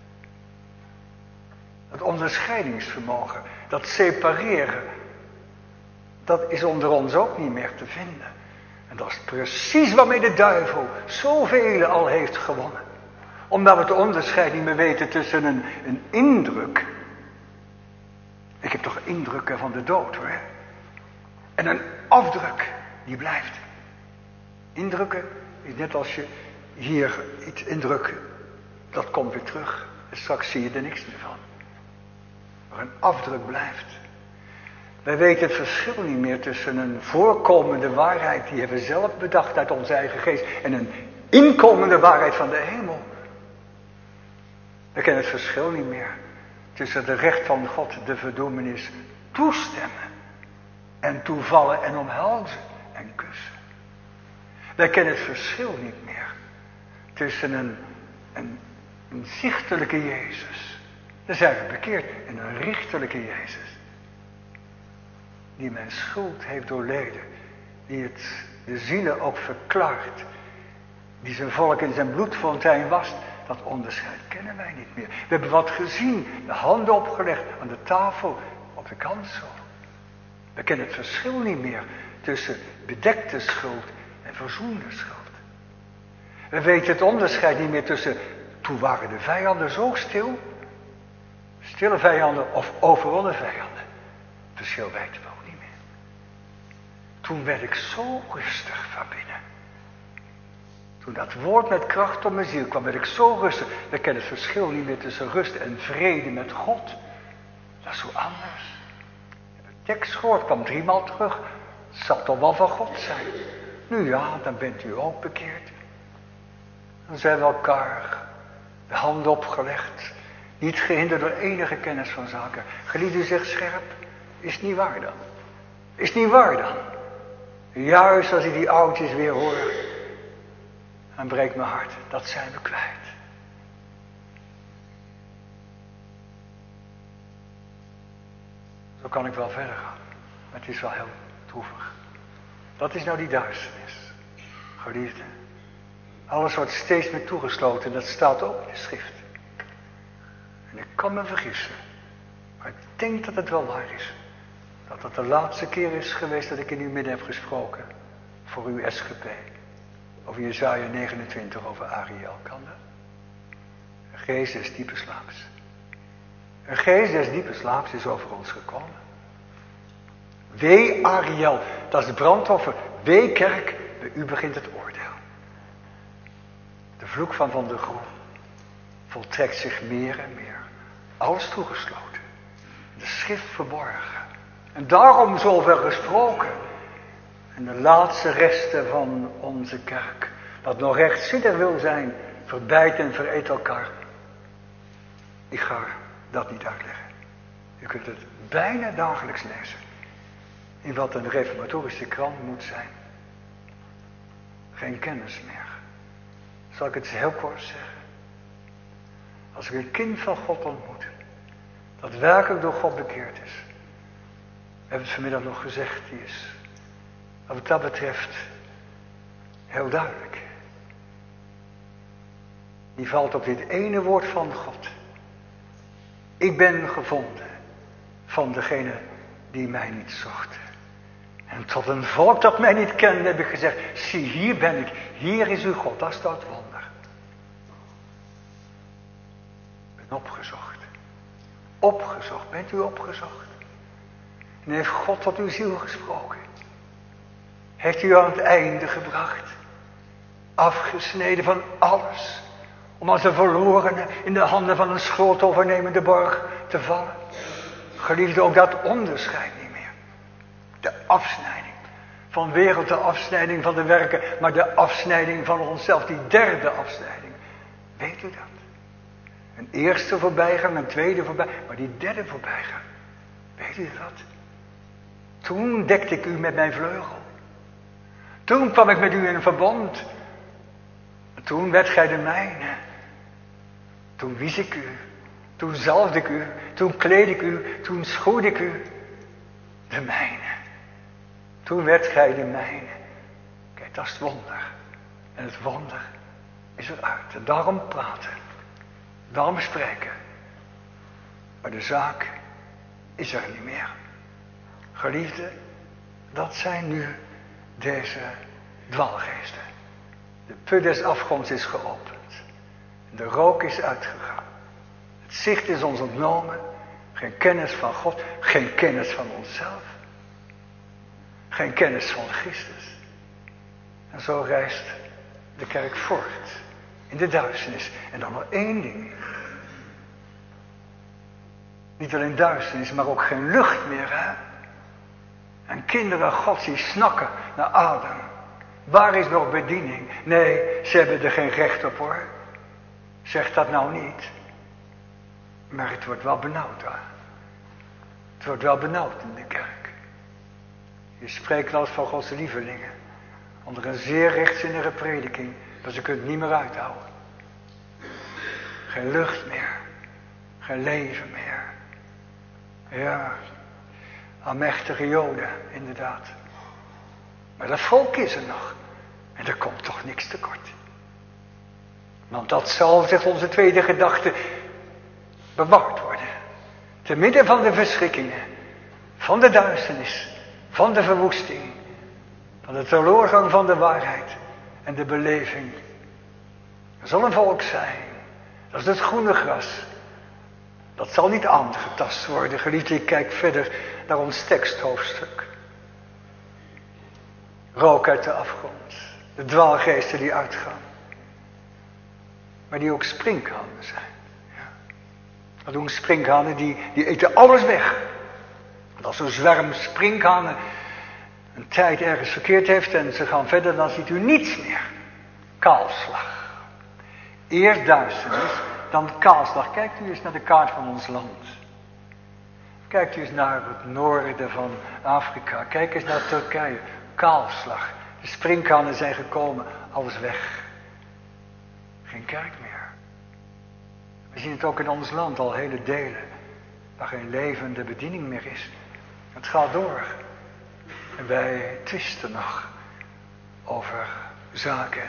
Het onderscheidingsvermogen, dat separeren, dat is onder ons ook niet meer te vinden. En dat is precies waarmee de duivel zoveel al heeft gewonnen. Omdat we het onderscheid niet meer weten tussen een indruk. Ik heb toch indrukken van de dood hoor. En een afdruk, die blijft. Indrukken is net als je hier iets indrukt, dat komt weer terug. En straks zie je er niks meer van. Maar een afdruk blijft. Wij weten het verschil niet meer tussen een voorkomende waarheid, die hebben we zelf bedacht uit onze eigen geest, en een inkomende waarheid van de hemel. We kennen het verschil niet meer tussen het recht van God, de verdoemenis, toestemmen en toevallen en omhelzen en kussen. Wij kennen het verschil niet meer tussen een zichtelijke Jezus, daar zijn we bekeerd, en een richterlijke Jezus, die mijn schuld heeft doorleden, die de zielen ook verklaart, die zijn volk in zijn bloedfontein wast. Dat onderscheid kennen wij niet meer. We hebben wat gezien, de handen opgelegd aan de tafel, op de kansel. We kennen het verschil niet meer tussen bedekte schuld en verzoende schuld. We weten het onderscheid niet meer tussen, toen waren de vijanden zo stil, stille vijanden of overwonnen vijanden. Het verschil weten we ook niet meer. Toen werd ik zo rustig van binnen. Toen dat woord met kracht op mijn ziel kwam, werd ik zo rustig. We kennen het verschil niet meer tussen rust en vrede met God. Dat is zo anders. De tekst gehoord, kwam 3 maal terug. Het zal toch wel van God zijn. Nu ja, dan bent u ook bekeerd. Dan zijn we elkaar de handen opgelegd. Niet gehinderd door enige kennis van zaken. Geliefd, u zegt scherp. Is niet waar dan? Is niet waar dan? Juist als ik die oudjes weer hoor, dan breekt mijn hart. Dat zijn we kwijt. Zo kan ik wel verder gaan. Maar het is wel heel droevig. Dat is nou die duisternis. Geliefde. Alles wordt steeds meer toegesloten. Dat staat ook in de schrift. En ik kan me vergissen. Maar ik denk dat het wel waar is. Dat het de laatste keer is geweest dat ik in uw midden heb gesproken. Voor uw SGP. Over Jesaja 29, over Ariel. Kan dat? Een geest des diepe slaaps. Een geest des diepe slaaps is over ons gekomen. Wee Ariel, dat is het brandoffer. Wee kerk, bij u begint het oordeel. De vloek van de Groen voltrekt zich meer en meer. Alles toegesloten. De schrift verborgen. En daarom zoveel gesproken. En de laatste resten van onze kerk, dat nog rechtzinnig wil zijn, verbijt en vereet elkaar. Ik ga dat niet uitleggen. U kunt het bijna dagelijks lezen. In wat een reformatorische krant moet zijn. Geen kennis meer. Zal ik het heel kort zeggen? Als ik een kind van God ontmoet, dat werkelijk door God bekeerd is. We hebben het vanmiddag nog gezegd, die is wat dat betreft heel duidelijk. Die valt op dit ene woord van God. Ik ben gevonden van degene die mij niet zocht. En tot een volk dat mij niet kende heb ik gezegd, zie hier ben ik, hier is uw God, dat is dat wonder. Ik ben opgezocht. Opgezocht, bent u opgezocht? En heeft God tot uw ziel gesproken? Heeft u aan het einde gebracht? afgesneden van alles, om als een verlorene in de handen van een schuldovernemende borg te vallen. Geliefde, ook dat onderscheid niet meer. De afsnijding van wereld, de afsnijding van de werken, maar de afsnijding van onszelf, die derde afsnijding. Weet u dat? Een eerste voorbijgang, een tweede voorbijgang, maar die derde voorbijgang. Weet u dat? Toen dekte ik u met mijn vleugel. Toen kwam ik met u in een verbond. Toen werd gij de mijne. Toen wies ik u. Toen zalfde ik u. Toen kleed ik u. Toen schoed ik u. De mijne. Toen werd gij de mijne. Kijk, dat is het wonder. En het wonder is eruit. En daarom praten. Daarom spreken. Maar de zaak is er niet meer. Geliefde, dat zijn nu deze dwaalgeesten. De put des afgronds is geopend. De rook is uitgegaan. Het zicht is ons ontnomen. Geen kennis van God. Geen kennis van onszelf. Geen kennis van Christus. En zo reist de kerk voort. In de duisternis. En dan nog één ding. Niet alleen duisternis, maar ook geen lucht meer, hè? En kinderen Gods die snakken naar adem. Waar is nog bediening? Nee, ze hebben er geen recht op, hoor. Zeg dat nou niet. Maar het wordt wel benauwd, hè? Het wordt wel benauwd in de kerk. Je spreekt wel eens van Gods lievelingen. Onder een zeer rechtzinnige prediking. Dat ze kunt niet meer uithouden. Geen lucht meer. Geen leven meer. Ja, almachtige Joden, inderdaad. Maar dat volk is er nog. En er komt toch niks tekort. Want dat zal, zegt onze tweede gedachte, bewaard worden. Te midden van de verschrikkingen. Van de duisternis. Van de verwoesting. Van de teloorgang van de waarheid. En de beleving. Er zal een volk zijn. Dat is het groene gras. Dat zal niet aangetast worden. Geliefde, ik kijk verder naar ons teksthoofdstuk. Rook uit de afgrond. De dwaalgeesten die uitgaan. Maar die ook sprinkhanen zijn. Ja. Dat doen sprinkhanen, die eten alles weg. Want als zo'n zwerm sprinkhanen een tijd ergens verkeerd heeft en ze gaan verder, dan ziet u niets meer. Kaalslag. Eerst duisternis, dan kaalslag. Kijkt u eens naar de kaart van ons land. Kijkt u eens naar het noorden van Afrika. Kijk eens naar Turkije. Kaalslag. De sprinkhanen zijn gekomen. Alles weg. Geen kerk meer. We zien het ook in ons land al hele delen. Waar geen levende bediening meer is. Het gaat door. En wij twisten nog over zaken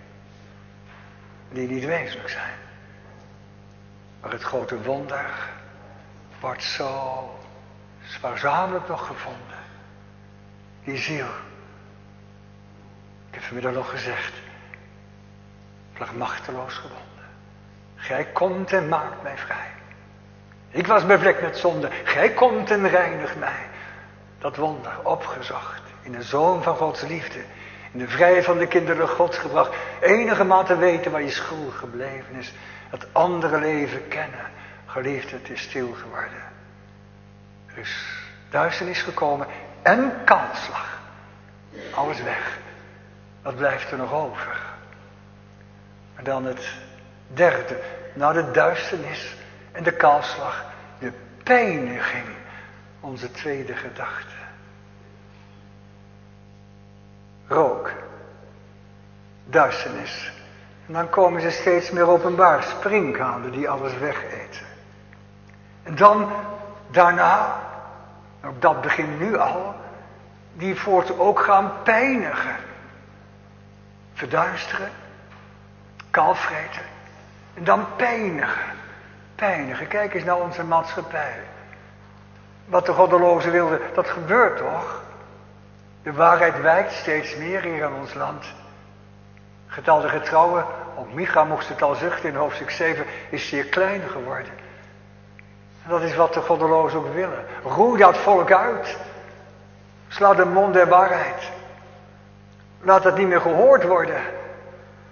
die niet wezenlijk zijn. Maar het grote wonder wordt zo spaarzamelijk nog gevonden. Die ziel. Ik heb vanmiddag nog gezegd. Ik lag machteloos gewonden. Gij komt en maakt mij vrij. Ik was bevlekt met zonde. Gij komt en reinigt mij. Dat wonder opgezocht. In de Zoon van Gods liefde. In de vrije van de kinderen Gods gebracht. Enige mate weten waar je schuld gebleven is. Het andere leven kennen. Geliefde, het is stil geworden. Er is duisternis gekomen en kaalslag. Alles weg. Wat blijft er nog over? En dan het derde. Na de duisternis en de kaalslag. De pijniging. Onze tweede gedachte. Rook. Duisternis. En dan komen ze steeds meer openbaar. Sprinkhanen die alles wegeten. En dan, daarna, ook dat begint nu al, die voort ook gaan pijnigen. Verduisteren. Kaalvreten. En dan pijnigen. Pijnigen. Kijk eens naar onze maatschappij. Wat de goddeloze wilde, dat gebeurt toch? De waarheid wijkt steeds meer hier in ons land. Getal de getrouwen, ook Micha moest het al zuchten in hoofdstuk 7, is zeer klein geworden. En dat is wat de goddelozen ook willen. Roei dat volk uit. Sla de mond der waarheid. Laat het niet meer gehoord worden.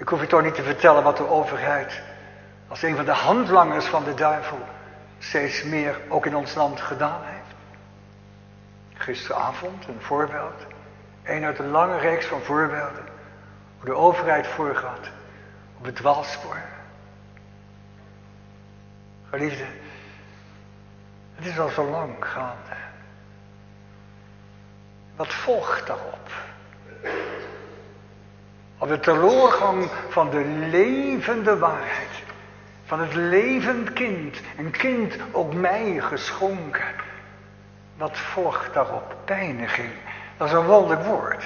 Ik hoef je toch niet te vertellen wat de overheid als een van de handlangers van de duivel steeds meer ook in ons land gedaan heeft. Gisteravond een voorbeeld. Een uit een lange reeks van voorbeelden. Hoe de overheid voorgaat op het dwaalspoor. Geliefde, het is al zo lang gaande. Wat volgt daarop? Op de teloorgang van de levende waarheid. Van het levend kind. Een kind ook mij geschonken. Wat volgt daarop? Pijniging. Dat is een wonderlijk woord.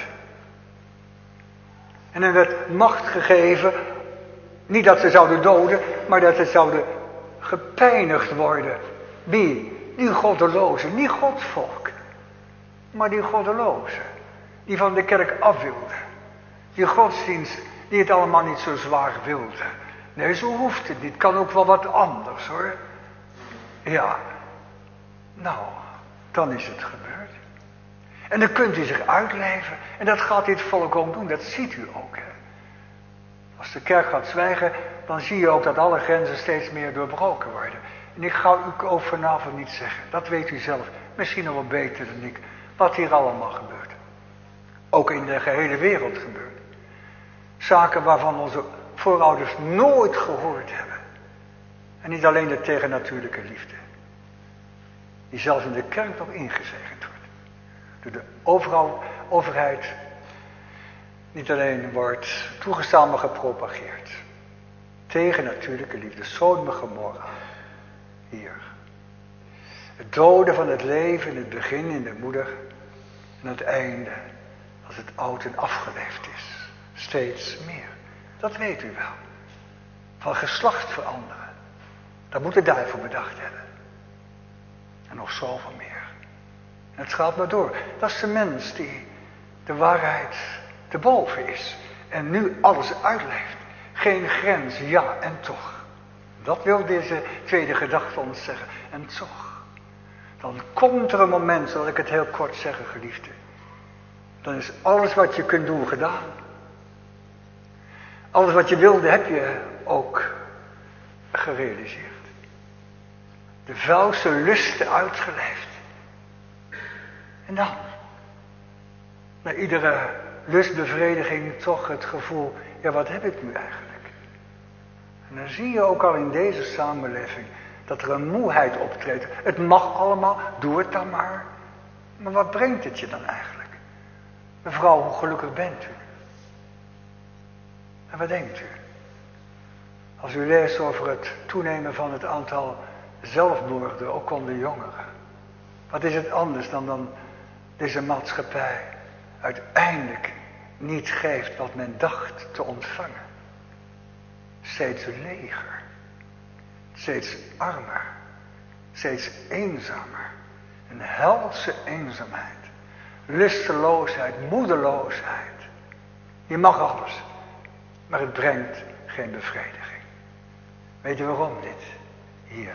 En er werd macht gegeven. Niet dat ze zouden doden. Maar dat ze zouden gepijnigd worden. Wie? Die goddelozen. Niet Godvolk. Maar die goddelozen. Die van de kerk af wilden. Die godsdienst die het allemaal niet zo zwaar wilde. Nee, zo hoeft het niet. Kan ook wel wat anders hoor. Ja. Nou, dan is het gebeurd. En dan kunt u zich uitleven. En dat gaat dit volk ook doen. Dat ziet u ook. Hè. Als de kerk gaat zwijgen, dan zie je ook dat alle grenzen steeds meer doorbroken worden. En ik ga u ook vanavond niet zeggen. Dat weet u zelf. Misschien nog wel beter dan ik. Wat hier allemaal gebeurt. Ook in de gehele wereld gebeurt. Zaken waarvan onze voorouders nooit gehoord hebben. En niet alleen de tegennatuurlijke liefde. Die zelfs in de kerk nog ingezegend wordt. Door de overheid niet alleen wordt toegestaan maar gepropageerd. Tegennatuurlijke liefde. Sodom en Gomorra. Hier. Het doden van het leven in het begin in de moeder. En het einde. Als het oud en afgeleefd is. Steeds meer. Dat weet u wel. Van geslacht veranderen. Dat moet de duivel bedacht hebben. En nog zoveel meer. En het gaat maar door. Dat is de mens die de waarheid te boven is. En nu alles uitleeft. Geen grens, ja en toch. Dat wil deze tweede gedachte ons zeggen. En toch. Dan komt er een moment, zal ik het heel kort zeggen, geliefde. Dan is alles wat je kunt doen gedaan. Alles wat je wilde heb je ook gerealiseerd. De vuilste lusten uitgeleefd. En dan, na iedere lustbevrediging toch het gevoel, ja wat heb ik nu eigenlijk? En dan zie je ook al in deze samenleving dat er een moeheid optreedt. Het mag allemaal, doe het dan maar. Maar wat brengt het je dan eigenlijk? Mevrouw, hoe gelukkig bent u? En wat denkt u? Als u leest over het toenemen van het aantal zelfmoorden, ook onder jongeren. Wat is het anders dan deze maatschappij uiteindelijk niet geeft wat men dacht te ontvangen? Steeds leger. Steeds armer. Steeds eenzamer. Een helse eenzaamheid. Lusteloosheid, moedeloosheid. Je mag alles. Maar het brengt geen bevrediging. Weet je waarom dit? Hier.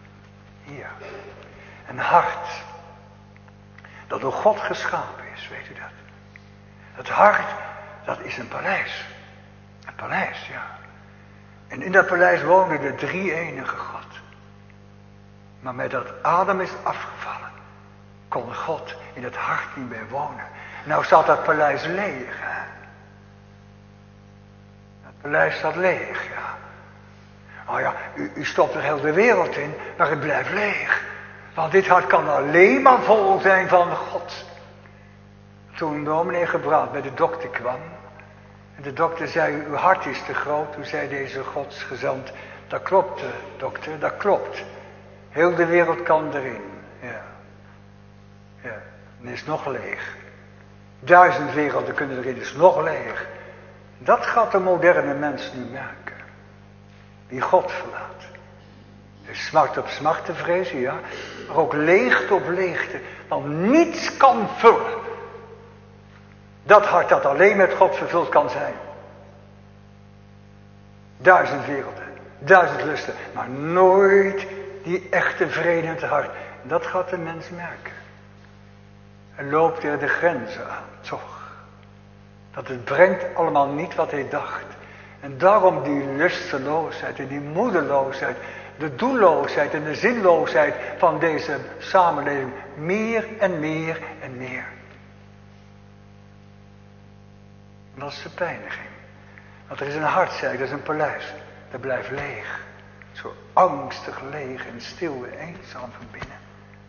Een hart. Dat door God geschapen is, weet u dat? Het hart, dat is een paleis. Een paleis, ja. En in dat paleis woonde de drie-enige God. Maar met dat Adam is afgevallen, kon God in het hart niet meer wonen. Nou staat dat paleis leeg, hè. Het paleis staat leeg, ja. Oh ja, u stopt er heel de wereld in, maar het blijft leeg. Want dit hart kan alleen maar vol zijn van God. Toen dominee Gebraat bij de dokter kwam. En de dokter zei, uw hart is te groot. Toen zei deze godsgezant, dat klopt dokter, dat klopt. Heel de wereld kan erin. Ja. En is nog leeg. 1000 werelden kunnen erin, is nog leeg. Dat gaat de moderne mens nu merken. Wie God verlaat. Dus smart op smart te vrezen, ja. Maar ook leegte op leegte. Want niets kan vullen. Dat hart dat alleen met God vervuld kan zijn. 1000 werelden. 1000 lusten. Maar nooit die echte vrede in het hart. En dat gaat de mens merken. En loopt er de grenzen aan, toch. Dat het brengt allemaal niet wat hij dacht. En daarom die lusteloosheid en die moedeloosheid, de doelloosheid en de zinloosheid van deze samenleving meer en meer en meer. En dat is de pijniging. Want er is een hartzeik, dat is een paleis, dat blijft leeg. Zo angstig leeg en stil en eenzaam van binnen.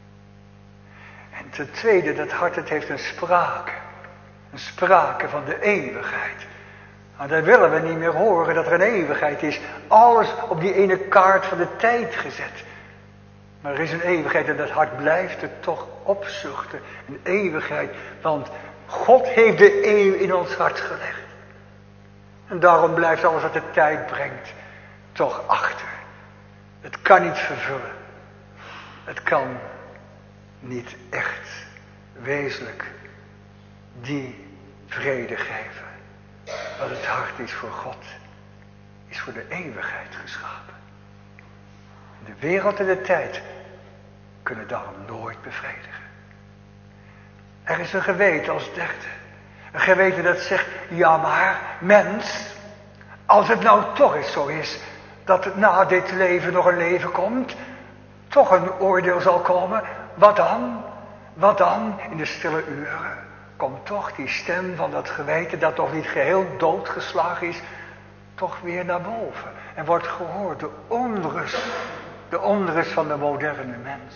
En ten tweede, dat hart, het heeft een sprake. Een sprake van de eeuwigheid. Maar dat willen we niet meer horen, dat er een eeuwigheid is. Alles op die ene kaart van de tijd gezet. Maar er is een eeuwigheid en dat hart blijft het toch opzuchten. Een eeuwigheid, want God heeft de eeuw in ons hart gelegd. En daarom blijft alles wat de tijd brengt toch achter. Het kan niet vervullen. Het kan niet echt wezenlijk die vrede geven. Wat het hart is voor God, is voor de eeuwigheid geschapen. De wereld en de tijd kunnen daarom nooit bevredigen. Er is een geweten als derde. Een geweten dat zegt, ja maar mens, als het nou toch eens zo is dat het na dit leven nog een leven komt, toch een oordeel zal komen, wat dan? Wat dan? In de stille uren komt toch die stem van dat geweten dat nog niet geheel doodgeslagen is, toch weer naar boven. En wordt gehoord de onrust van de moderne mens.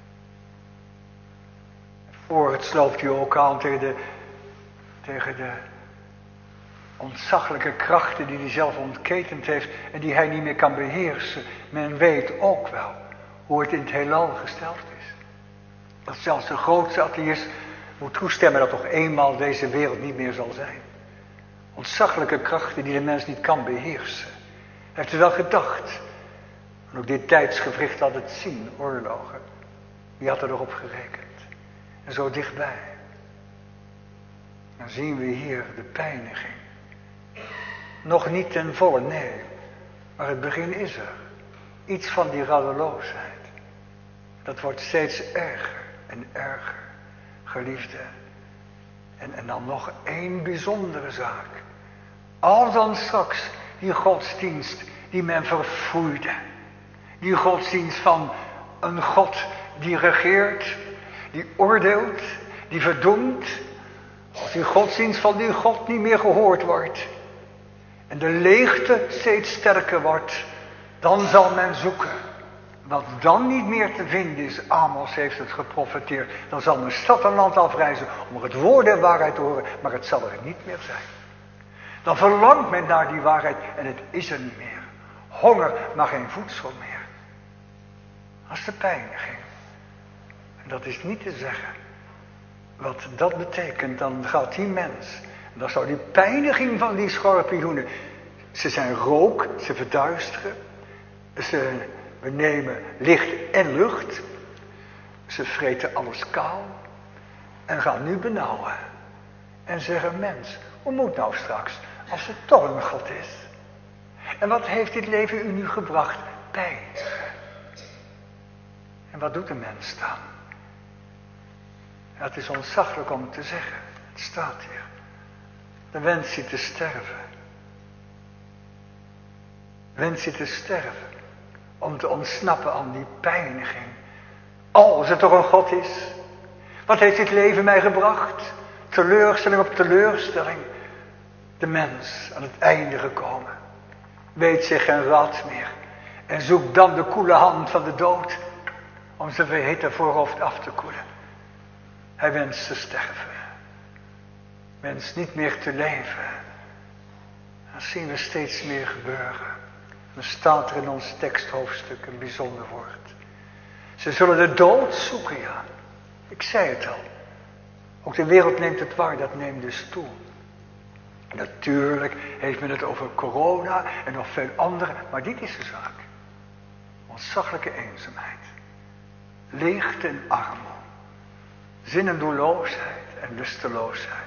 Voor het sloopt hij ook aan tegen de ontzaglijke krachten die hij zelf ontketend heeft en die hij niet meer kan beheersen. Men weet ook wel hoe het in het heelal gesteld is. Dat zelfs de grootste atheïst moet toestemmen dat toch eenmaal deze wereld niet meer zal zijn. Ontzaglijke krachten die de mens niet kan beheersen. Hij heeft er wel gedacht. En ook dit tijdsgewricht laat het zien, oorlogen. Wie had er nog op gerekend? En zo dichtbij. Dan zien we hier de pijniging. Nog niet ten volle, nee. Maar het begin is er. Iets van die radeloosheid. Dat wordt steeds erger en erger. Geliefde. En dan nog één bijzondere zaak. Als dan straks die godsdienst die men verfoeide. Die godsdienst van een God die regeert, die oordeelt, die verdoemt. Als die godsdienst van die God niet meer gehoord wordt. En de leegte steeds sterker wordt. Dan zal men zoeken. Wat dan niet meer te vinden is, Amos heeft het geprofeteerd. Dan zal men stad en land afreizen om het woord der waarheid te horen. Maar het zal er niet meer zijn. Dan verlangt men naar die waarheid en het is er niet meer. Honger, maar geen voedsel meer. Dat is de pijniging. En dat is niet te zeggen. Wat dat betekent, dan gaat die mens. En dan zou die pijniging van die schorpioenen. Ze zijn rook, ze verduisteren. We nemen licht en lucht. Ze vreten alles kaal. En gaan nu benauwen. En zeggen, mens, hoe moet nou straks, als er toch een God is? En wat heeft dit leven u nu gebracht? Pijn. En wat doet de mens dan? Ja, het is ontzaglijk om te zeggen. Het staat hier. De wens zit te sterven. De wens zit te sterven. Om te ontsnappen aan die pijniging. Als er toch een God is. Wat heeft dit leven mij gebracht? Teleurstelling op teleurstelling. De mens aan het einde gekomen. Weet zich geen raad meer. En zoekt dan de koele hand van de dood. Om zijn verhitte voorhoofd af te koelen. Hij wenst te sterven. Wenst niet meer te leven. Dat zien we steeds meer gebeuren. Dan staat er in ons teksthoofdstuk een bijzonder woord. Ze zullen de dood zoeken, ja. Ik zei het al. Ook de wereld neemt het waar, dat neemt dus toe. Natuurlijk heeft men het over corona en nog veel andere, maar dit is de zaak. Ontzaglijke eenzaamheid. Leegte en armoede. Zinneloosheid en lusteloosheid.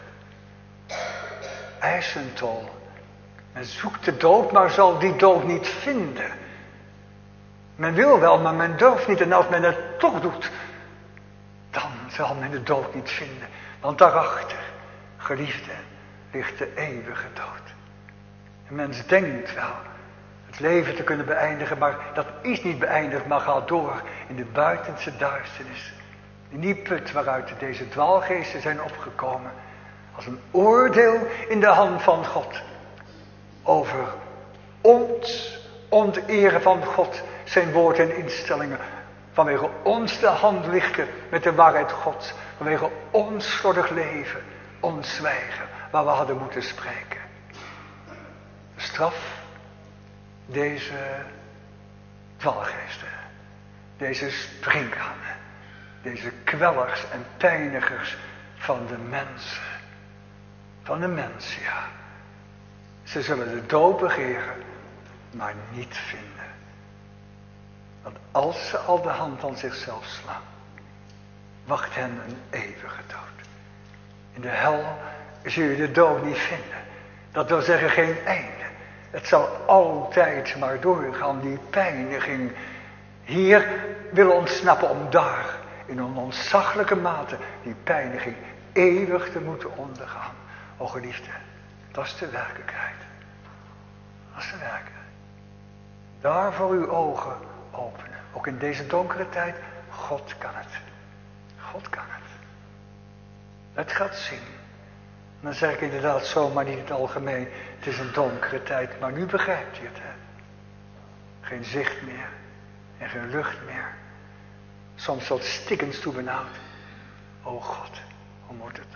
Eisentol. Men zoekt de dood, maar zal die dood niet vinden. Men wil wel, maar men durft niet. En als men het toch doet, dan zal men de dood niet vinden. Want daarachter, geliefde, ligt de eeuwige dood. De mens denkt wel het leven te kunnen beëindigen, maar dat is niet beëindigd, maar gaat door in de buitenste duisternis. In die put waaruit deze dwaalgeesten zijn opgekomen. Als een oordeel in de hand van God. Over ons onteren van God, zijn woord en instellingen. Vanwege ons de hand lichten met de waarheid Gods. Vanwege ons slordig leven, ons zwijgen, waar we hadden moeten spreken. De straf, deze dwaalgeesten, deze springkanen, deze kwellers en pijnigers van de mensen. Van de mens, ja. Ze zullen de dood begeren, maar niet vinden. Want als ze al de hand aan zichzelf slaan, wacht hen een eeuwige dood. In de hel zul je de dood niet vinden. Dat wil zeggen geen einde. Het zal altijd maar doorgaan, die pijniging. Hier willen ontsnappen om daar, in een ontzaglijke mate, die pijniging eeuwig te moeten ondergaan. O geliefde, dat is de werkelijkheid. Dat is de werkelijkheid. Daar voor uw ogen openen. Ook in deze donkere tijd, God kan het. God kan het. Het gaat zien. Dan zeg ik inderdaad zomaar niet in het algemeen. Het is een donkere tijd, maar nu begrijpt u het. Hè? Geen zicht meer. En geen lucht meer. Soms wat stikkends toe benauwd. O God, hoe moet het toch?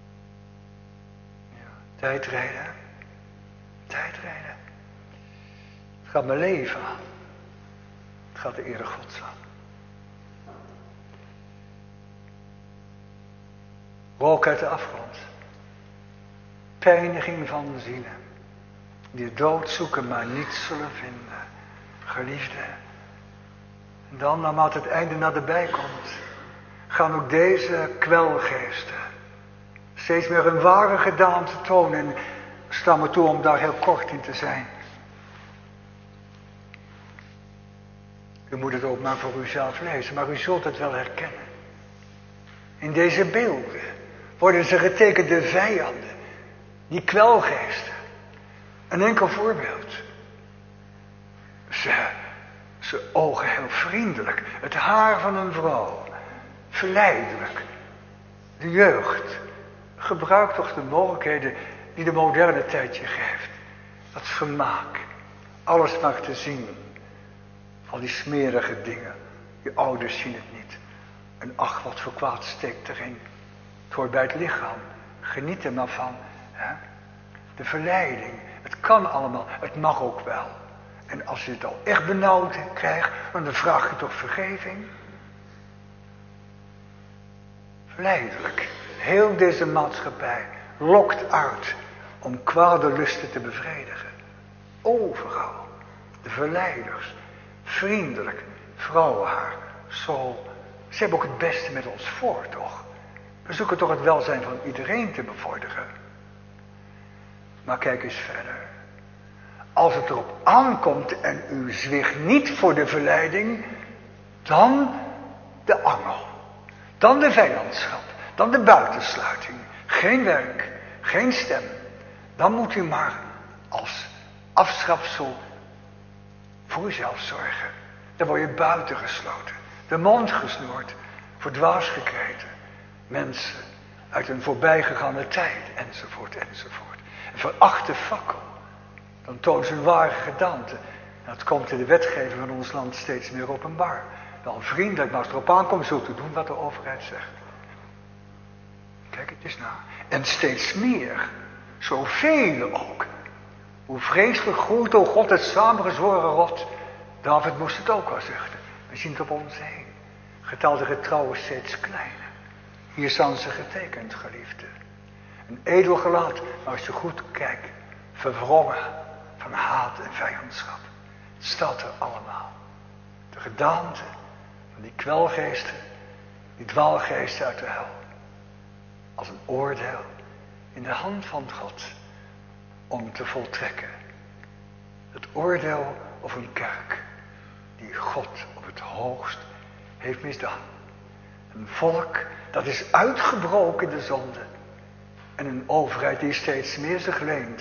Ja, tijdrijden. Tijdrijden. Het gaat mijn leven aan. Het gaat de ere Gods aan. Rook uit de afgrond. Pijniging van zielen. Die de dood zoeken, maar niet zullen vinden. Geliefde. En dan, naarmate het einde naderbij komt, gaan ook deze kwelgeesten steeds meer een ware gedaante tonen. En sta me toe om daar heel kort in te zijn. U moet het ook maar voor uzelf lezen, maar u zult het wel herkennen. In deze beelden worden ze getekend de vijanden, die kwelgeesten. Een enkel voorbeeld. Ze ogen heel vriendelijk. Het haar van een vrouw. Verleidelijk. De jeugd. Gebruik toch de mogelijkheden die de moderne tijd je geeft. Dat vermaak. Alles maar te zien. Al die smerige dingen. Je ouders zien het niet. En ach, wat voor kwaad steekt erin. Het hoort bij het lichaam. Geniet er maar van. Hè? De verleiding. Het kan allemaal. Het mag ook wel. En als je het al echt benauwd krijgt, dan vraag je toch vergeving? Verleidelijk. Heel deze maatschappij lokt uit om kwade lusten te bevredigen. Overal. De verleiders. Vriendelijk. Vrouwenhaar. Zo. Ze hebben ook het beste met ons voor, toch? We zoeken toch het welzijn van iedereen te bevorderen. Maar kijk eens verder. Als het erop aankomt en u zwicht niet voor de verleiding, dan de angel. Dan de vijandschap. Dan de buitensluiting. Geen werk. Geen stem. Dan moet u maar als afschrapsel voor uzelf zorgen. Dan word je buitengesloten. De mond gesnoerd. Voor dwaasgekreten. Mensen uit een voorbijgegaane tijd. Enzovoort, enzovoort. En veracht de fakkel. Dan toont ze een ware gedaante. En dat komt in de wetgeving van ons land steeds meer openbaar. Wel vriendelijk, maar als het erop aankomt, zult u doen wat de overheid zegt. Kijk het eens na. En steeds meer. Zoveel ook. Hoe vreselijk groeit, o God, het samengezworen rot. David moest het ook wel zuchten. We zien het op ons heen. Getal de getrouwen steeds kleiner. Hier staan ze getekend, geliefde. Een edel gelaat, maar als je goed kijkt, verwrongen van haat en vijandschap. Het staat er allemaal. De gedaante van die kwelgeesten, die dwaalgeesten uit de hel. Als een oordeel in de hand van God om te voltrekken. Het oordeel over een kerk die God op het hoogst heeft misdaan. Een volk dat is uitgebroken in de zonde. En een overheid die steeds meer zich leent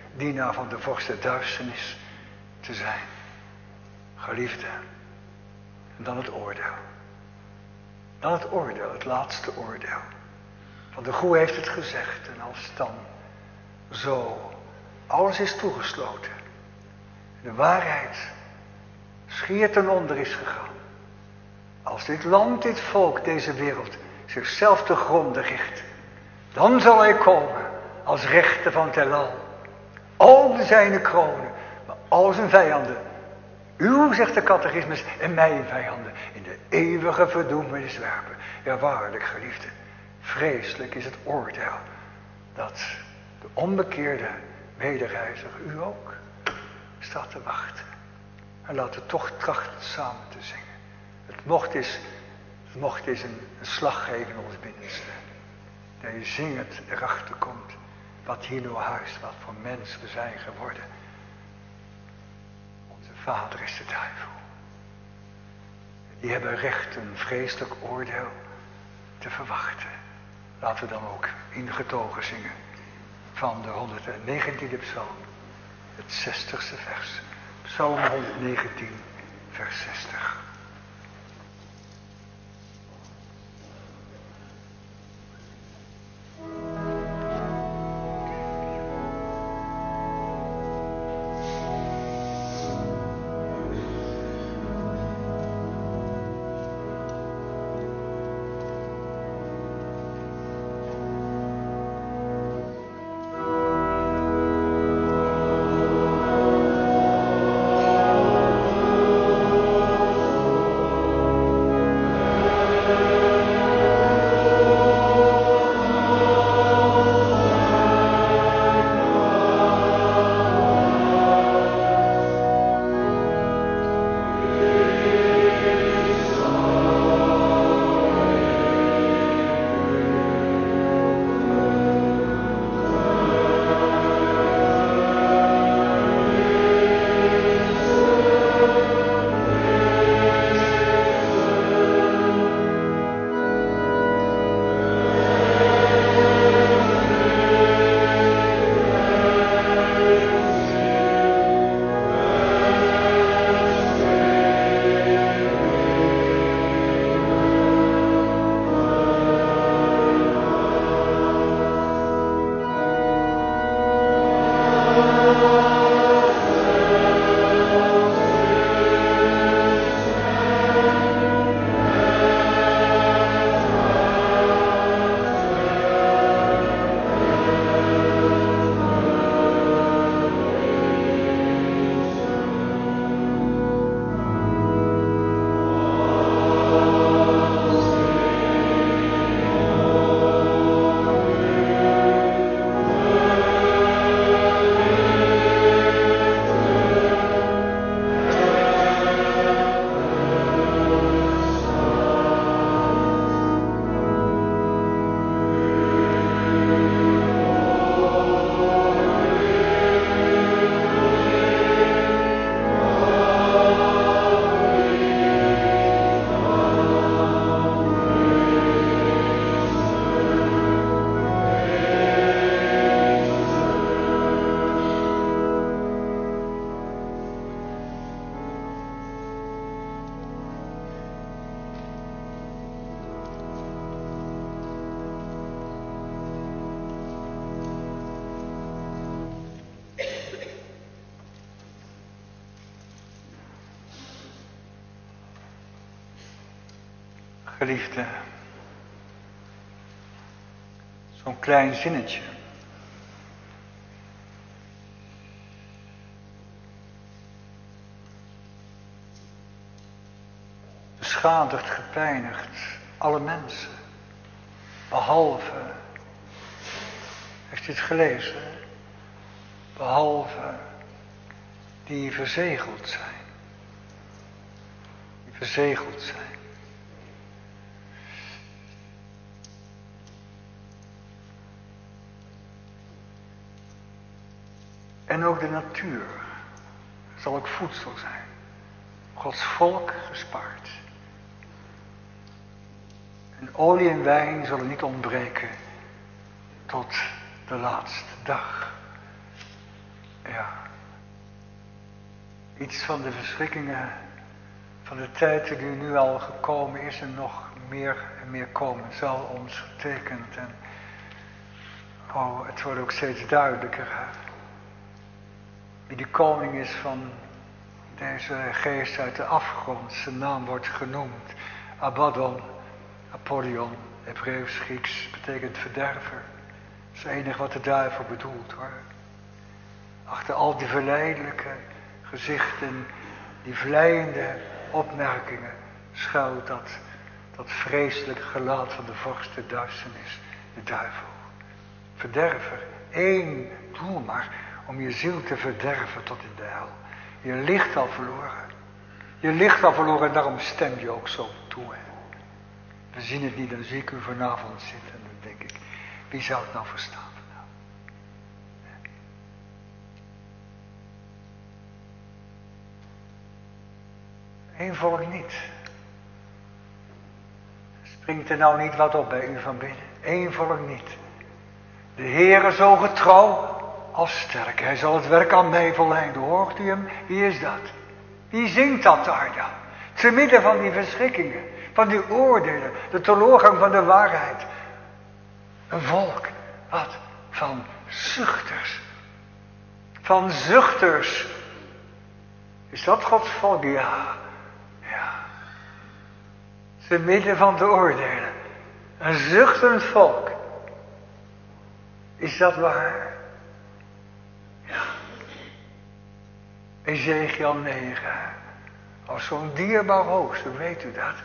dienaar van de vorst der duisternis te zijn. Geliefde. En dan het oordeel. Dan het oordeel, het laatste oordeel. Van de Goe heeft het gezegd. En als dan zo alles is toegesloten. De waarheid schier ten onder is gegaan. Als dit land, dit volk, deze wereld zichzelf te gronden richt. Dan zal hij komen als rechter van het heelal. Al de zijne kronen, maar al zijn vijanden. U, zegt de catechismus, en mijn vijanden in de eeuwige verdoemenis werpen. Ja, waarlijk, geliefde, vreselijk is het oordeel dat de onbekeerde medereiziger, u ook, staat te wachten. En laat het toch trachten samen te zingen. Het mocht eens een slag geven in ons binnenste. Dat je zingend erachter komt wat hier nou huist, wat voor mens we zijn geworden. Onze vader is de duivel. Die hebben recht een vreselijk oordeel te verwachten. Laten we dan ook ingetogen zingen van de 119e psalm, het 60ste vers. Psalm 119, vers 60. Geliefde, zo'n klein zinnetje. Beschadigd, gepijnigd, alle mensen. Behalve, heeft u het gelezen? Behalve die verzegeld zijn. Die verzegeld zijn. En ook de natuur zal ook voedsel zijn. Gods volk gespaard. En olie en wijn zullen niet ontbreken tot de laatste dag. Ja. Iets van de verschrikkingen van de tijd die nu al gekomen is en nog meer en meer komen zal ons getekend. En het wordt ook steeds duidelijker. Wie de koning is van deze geest uit de afgrond, zijn naam wordt genoemd. Apollyon, Hebreeuws, Grieks, betekent verderver. Dat is het enige wat de duivel bedoelt hoor. Achter al die verleidelijke gezichten, die vleiende opmerkingen, schuilt dat vreselijke gelaat van de vorst der duisternis, de duivel. Verderver, één doel maar, om je ziel te verderven tot in de hel. Je licht al verloren. Je licht al verloren en daarom stem je ook zo toe. Hè. We zien het niet, dan zie ik u vanavond zitten en dan denk ik, wie zou het nou verstaan? Eén volk niet. Springt er nou niet wat op bij u van binnen? Eén volk niet. De Heere zo getrouw als sterk. Hij zal het werk aan mij volleiden. Hoort u hem? Wie is dat? Wie zingt dat daar dan? Te midden van die verschrikkingen, van die oordelen, de teleurgang van de waarheid. Een volk, wat? Van zuchters. Van zuchters. Is dat Gods volk? Ja. Ja. Te midden van de oordelen. Een zuchtend volk. Is dat waar? Ja. Ezekiel 9. Als zo'n dierbaar hoofdstuk, weet u dat?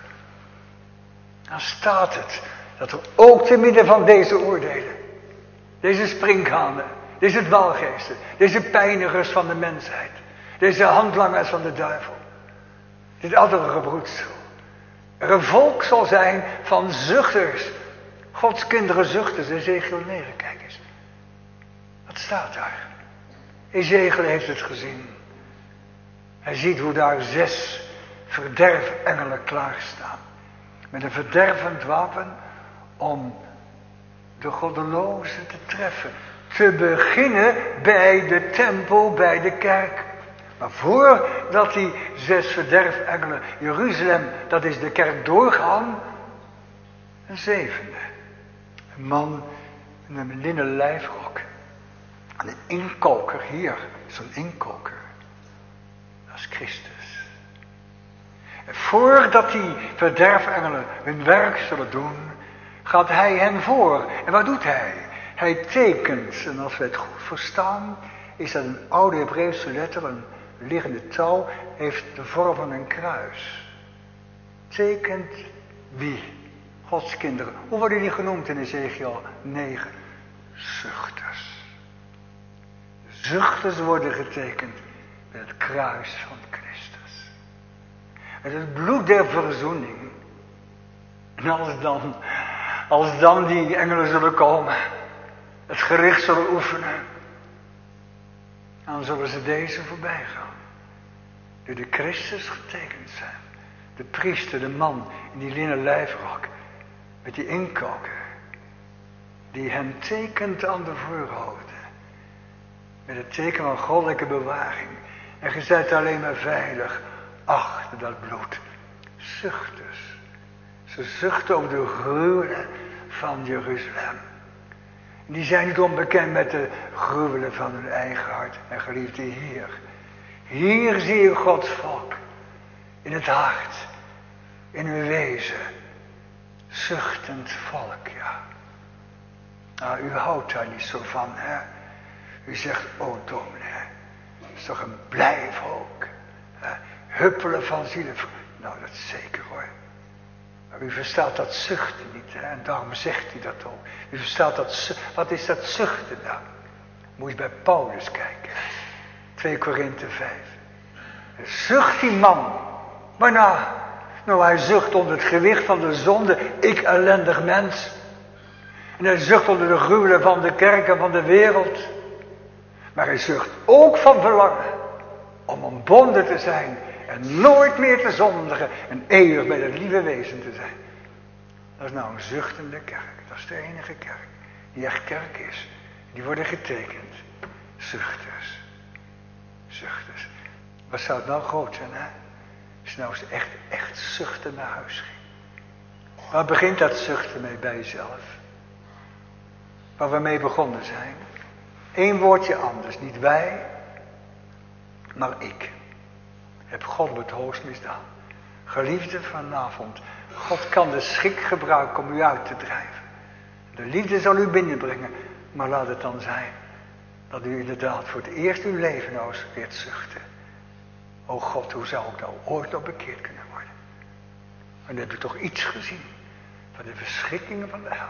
Dan staat het dat er ook te midden van deze oordelen, deze sprinkhanen, deze dwaalgeesten, deze pijnigers van de mensheid, deze handlangers van de duivel, dit adderige broedsel, er een volk zal zijn van zuchters. Gods kinderen zuchters, Ezekiel 9, kijk eens. Wat staat daar? Ezekiel heeft het gezien. Hij ziet hoe daar 6 verderfengelen klaarstaan. Met een verdervend wapen om de goddelozen te treffen. Te beginnen bij de tempel, bij de kerk. Maar voordat die 6 verderfengelen Jeruzalem, dat is de kerk, doorgaan, een 7e. Een man in een linnen lijfrok. En een inkoker hier, zo'n inkoker. Dat is Christus. En voordat die verderfengelen hun werk zullen doen, gaat hij hen voor. En wat doet hij? Hij tekent, en als we het goed verstaan, is dat een oude Hebreeuwse letter, een liggende touw, heeft de vorm van een kruis. Tekent wie? Gods kinderen. Hoe worden die genoemd in Ezekiel 9? Zuchters. Zuchters worden getekend met het kruis van Christus. Met het bloed der verzoening. En als dan die engelen zullen komen, het gericht zullen oefenen, dan zullen ze deze voorbij gaan. Die de Christus getekend zijn. De priester, de man in die linnen lijfrok, met die inkoker, die hen tekent aan de voorhoofden. Met het teken van goddelijke bewaring. En je zijt alleen maar veilig achter dat bloed. Zuchters. Ze zuchten over de gruwelen van Jeruzalem. Die zijn niet onbekend met de gruwelen van hun eigen hart. En geliefde Heer. Hier zie je Gods volk. In het hart. In hun wezen. Zuchtend volk, ja. Nou, u houdt daar niet zo van, hè. U zegt, oh dominee, dat is toch een blij volk. Huppelen van zielen. Nou, dat is zeker hoor. Maar u verstaat dat zuchten niet, hè? En daarom zegt hij dat ook. U verstaat dat, wat is dat zuchten nou? Moet je bij Paulus kijken. 2 Korinthe 5. Zucht die man. Maar nou hij zucht onder het gewicht van de zonde. Ik ellendig mens. En hij zucht onder de gruwelen van de kerk en van de wereld. Maar hij zucht ook van verlangen om ontbonden te zijn en nooit meer te zondigen en eeuwig bij dat lieve wezen te zijn. Dat is nou een zuchtende kerk. Dat is de enige kerk die echt kerk is. Die worden getekend. Zuchters. Zuchters. Wat zou het nou groot zijn, hè? Als je nou eens echt zuchten naar huis ging. Waar begint dat zuchten mee bij jezelf? Waar we mee begonnen zijn. Eén woordje anders. Niet wij, maar ik. Heb God op het hoogst misdaan. Geliefde vanavond. God kan de schrik gebruiken om u uit te drijven. De liefde zal u binnenbrengen. Maar laat het dan zijn. Dat u inderdaad voor het eerst uw leven nou eens weer zuchten. O God, hoe zou ik nou ooit nog bekeerd kunnen worden? En dan heb ik toch iets gezien. Van de verschrikkingen van de hel.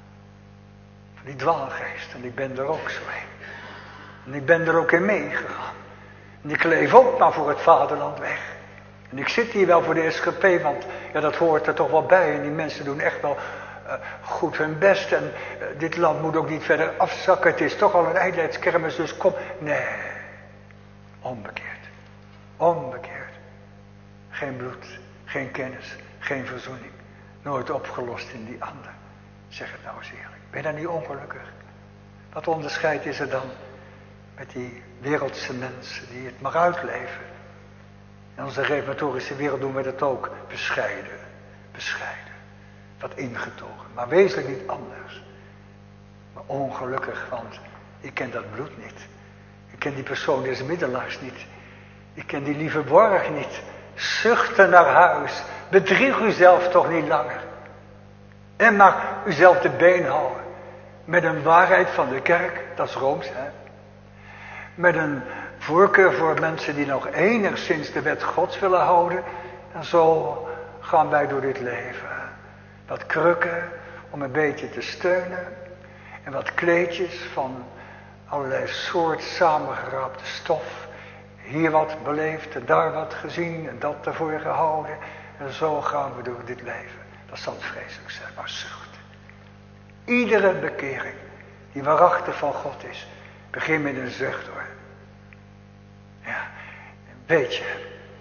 Van die dwaalgeest. En ik ben er ook zo heen. En ik ben er ook in meegegaan. En ik leef ook maar voor het vaderland weg. En ik zit hier wel voor de SGP, want ja, dat hoort er toch wel bij. En die mensen doen echt wel goed hun best. En dit land moet ook niet verder afzakken. Het is toch al een eindelijkskermis, dus kom. Nee, onbekeerd. Onbekeerd. Geen bloed, geen kennis, geen verzoening. Nooit opgelost in die ander. Zeg het nou eens eerlijk. Ben je dan niet ongelukkig? Wat onderscheid is er dan met die wereldse mensen die het maar uitleven? In onze reformatorische wereld doen we dat ook. Bescheiden. Wat ingetogen. Maar wezenlijk niet anders. Maar ongelukkig, want ik ken dat bloed niet. Ik ken die persoon des middelaars niet. Ik ken die lieve borg niet. Zuchten naar huis. Bedrieg uzelf toch niet langer. En maar uzelf de been houden. Met een waarheid van de kerk. Dat is Rooms, hè. Met een voorkeur voor mensen die nog enigszins de wet Gods willen houden. En zo gaan wij door dit leven. Wat krukken om een beetje te steunen. En wat kleedjes van allerlei soort samengerapte stof. Hier wat beleefd en daar wat gezien en dat ervoor gehouden. En zo gaan we door dit leven. Dat zal vreselijk zijn, maar zucht. Iedere bekering die waarachtig van God is, begint met een zucht hoor. Ja, weet je,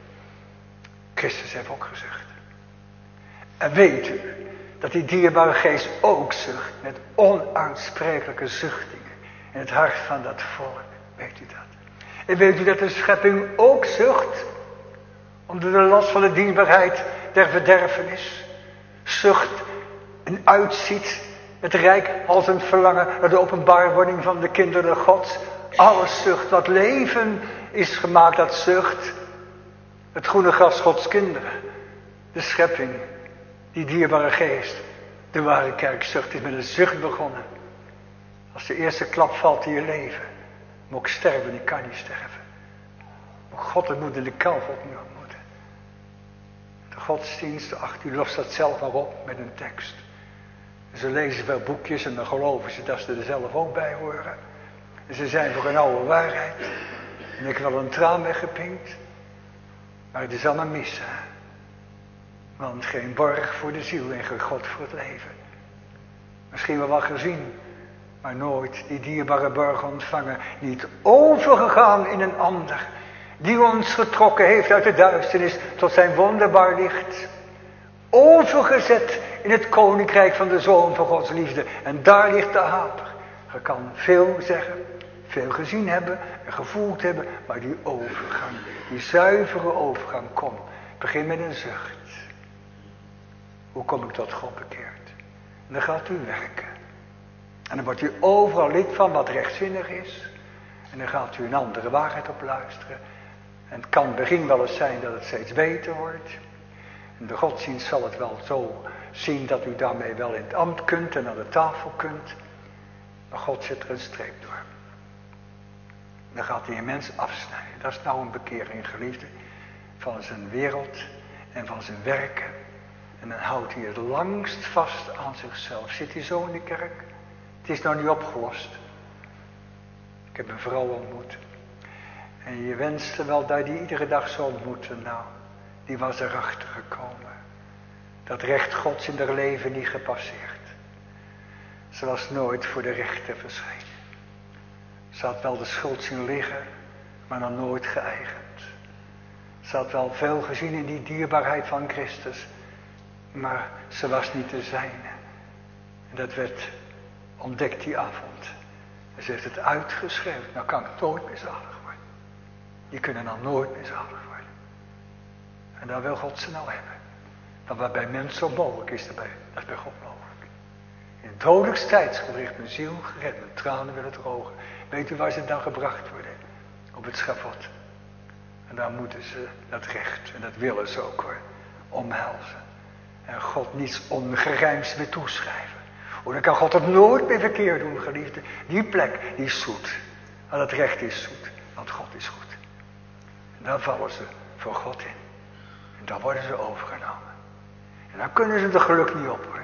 Christus heeft ook gezucht. En weet u dat die dierbare geest ook zucht met onuitsprekelijke zuchtingen in het hart van dat volk. Weet u dat? En weet u dat de schepping ook zucht onder de last van de dienstbaarheid der verderfenis? Zucht en uitziet het rijk als een verlangen naar de openbaarwording van de kinderen Gods. Alles zucht, wat leven is gemaakt, dat zucht. Het groene gras Gods kinderen. De schepping, die dierbare geest. De ware kerkzucht is met een zucht begonnen. Als de eerste klap valt in je leven. Moet ik sterven, ik kan niet sterven. Moet God ontmoeten en de kalf opnieuw ontmoeten. De godsdienst, u lost dat zelf maar op met een tekst. En ze lezen wel boekjes en dan geloven ze dat ze er zelf ook bij horen. En ze zijn voor een oude waarheid. En ik heb wel een traan weggepinkt. Maar het is allemaal mis, hè. Want geen borg voor de ziel en geen God voor het leven. Misschien wel wat gezien. Maar nooit die dierbare borg ontvangen. Niet overgegaan in een ander. Die ons getrokken heeft uit de duisternis tot zijn wonderbaar licht. Overgezet in het koninkrijk van de Zoon van Gods liefde. En daar ligt de haper. Je kan veel zeggen, veel gezien hebben en gevoeld hebben. Maar die overgang, die zuivere overgang, kom. Begin met een zucht. Hoe kom ik tot God bekeerd? En dan gaat u werken. En dan wordt u overal lid van wat rechtzinnig is. En dan gaat u een andere waarheid op luisteren. En het kan begin wel eens zijn dat het steeds beter wordt. En de godsdienst zal het wel zo zien dat u daarmee wel in het ambt kunt en aan de tafel kunt. Maar God zet er een streep door. En dan gaat hij een mens afsnijden. Dat is nou een bekering, geliefde. Van zijn wereld en van zijn werken. En dan houdt hij het langst vast aan zichzelf. Zit hij zo in de kerk? Het is nou niet opgelost. Ik heb een vrouw ontmoet. En je wenste wel dat je die iedere dag zou ontmoeten. Nou, die was erachter gekomen. Dat recht Gods in haar leven niet gepasseerd. Ze was nooit voor de rechter verschenen. Ze had wel de schuld zien liggen, maar nog nooit geëigend. Ze had wel veel gezien in die dierbaarheid van Christus. Maar ze was niet de zijne. En dat werd ontdekt die avond. En ze heeft het uitgeschreeuwd. Nou kan ik nooit meer zalig worden. die kunnen dan nooit meer zalig worden. En daar wil God ze nou hebben. Want wat bij mensen onmogelijk is, dat is bij God mogelijk. In het dodelijkste tijdsgericht mijn ziel gered, mijn tranen willen drogen. Weet u waar ze dan gebracht worden? Op het schavot. En daar moeten ze dat recht, en dat willen ze ook hoor, omhelzen. En God niets ongerijms meer toeschrijven. Dan kan God het nooit meer verkeerd doen, geliefde. Die plek, die is zoet. En dat recht is zoet, want God is goed. En dan vallen ze voor God in. En dan worden ze overgenomen. En dan kunnen ze er geluk niet op hoor.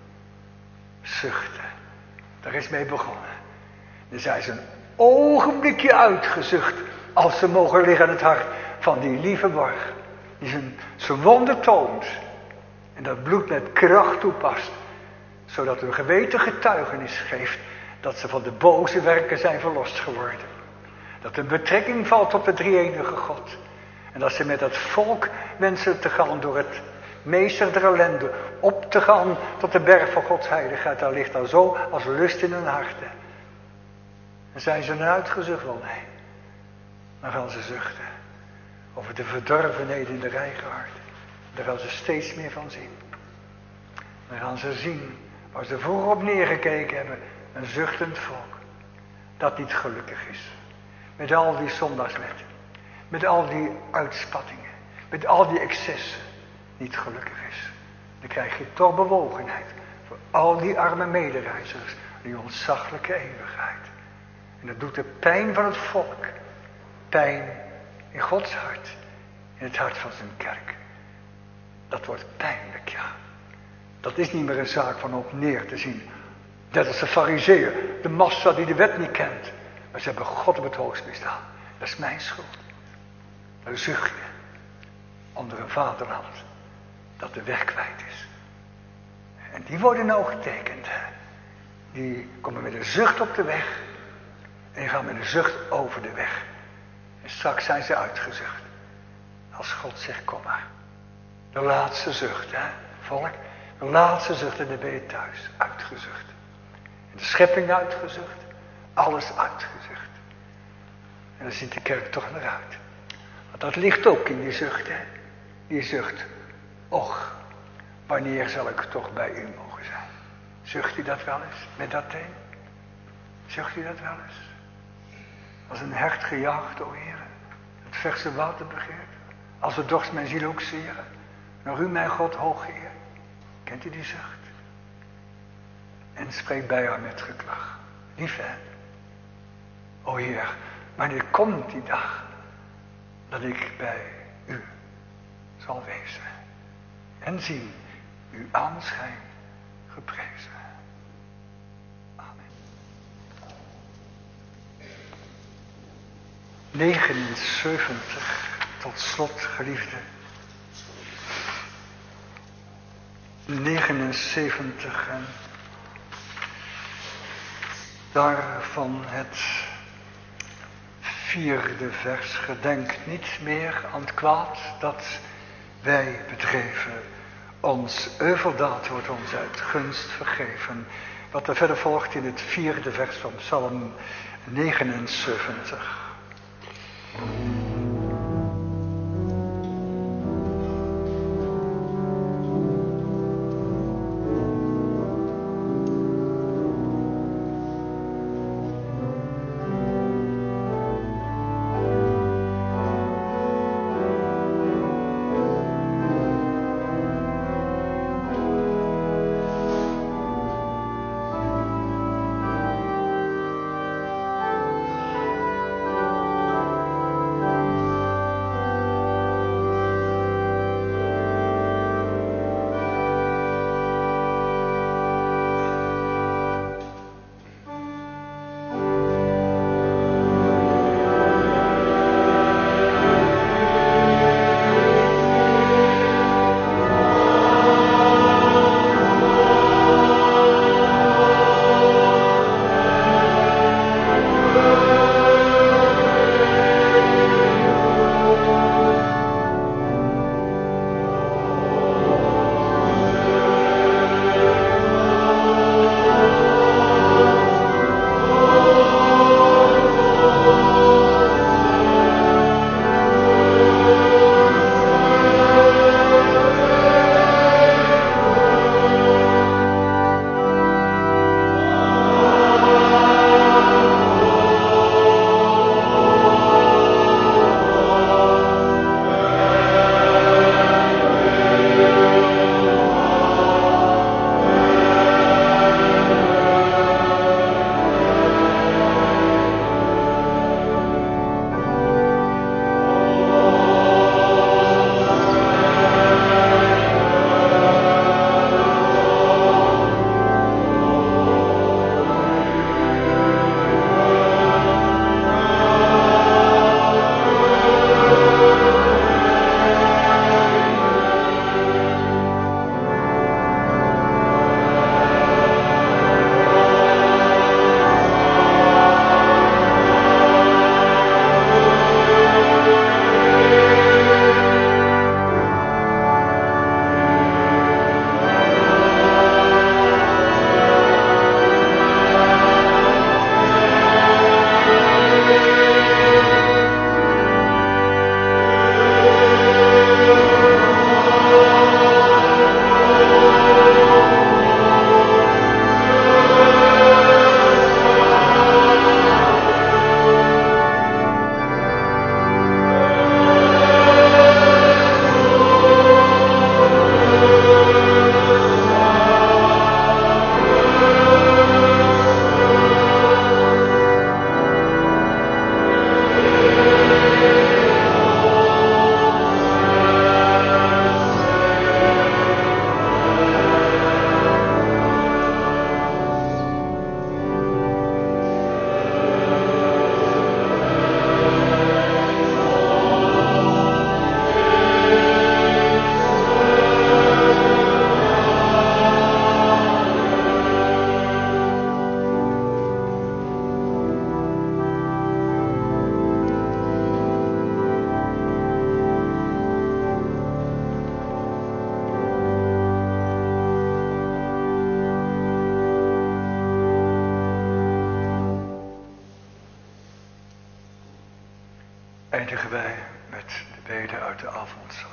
Zuchten. Daar is mee begonnen. Dan zijn ze een ogenblikje uitgezucht. Als ze mogen liggen aan het hart van die lieve borg. Die zijn wonder toont. En dat bloed met kracht toepast. Zodat hun geweten getuigenis geeft. Dat ze van de boze werken zijn verlost geworden. Dat een betrekking valt op de drie-enige God. En dat ze met het volk wensen te gaan door het meester der ellende. Op te gaan tot de berg van Gods heiligheid. Daar ligt dan zo als lust in hun harten. En zijn ze eruit gezucht? Wel nee. Dan gaan ze zuchten. Over de verdorvenheden in de eigen hart. Daar gaan ze steeds meer van zien. Dan gaan ze zien waar ze vroeger op neergekeken hebben. Een zuchtend volk. Dat niet gelukkig is. Met al die zondagswetten. Met al die uitspattingen. Met al die excessen. Niet gelukkig is. Dan krijg je toch bewogenheid. Voor al die arme medereizigers. Die ontzaglijke eeuwigheid. En dat doet de pijn van het volk. Pijn in Gods hart. In het hart van zijn kerk. Dat wordt pijnlijk, ja. Dat is niet meer een zaak van op neer te zien. Dat is de farizeeën. De massa die de wet niet kent. Maar ze hebben God op het hoogst misdaan. Dat is mijn schuld. Dan zucht je. Onder een vaderland. Dat de weg kwijt is. En die worden nou getekend. Hè. Die komen met een zucht op de weg. En die gaan met een zucht over de weg. En straks zijn ze uitgezucht. Als God zegt, kom maar. De laatste zucht, hè, volk. De laatste zucht en dan ben je thuis. Uitgezucht. En de schepping uitgezucht. Alles uitgezucht. En dan ziet de kerk toch naar uit. Want dat ligt ook in die zucht, hè. Die zucht. Och, wanneer zal ik toch bij u mogen zijn? Zucht u dat wel eens met dat thema? Zucht u dat wel eens? Als een hert gejaagd, o Heer, het verse water begeert. Als de dorst mijn ziel ook zeren. Naar u mijn God hoog Heer. Kent u die zucht? En spreek bij haar met geklag. Lief hè? O Heer, wanneer komt die dag dat ik bij u zal wezen. En zien uw aanschijn geprezen. Amen. 79 tot slot, geliefde. 79 en daarvan het 4e vers. Gedenk niet meer aan het kwaad dat wij bedreven. Ons euveldaad wordt ons uit gunst vergeven. Wat er verder volgt in het 4e vers van Psalm 79. eindigen wij met de bede uit de avondzang.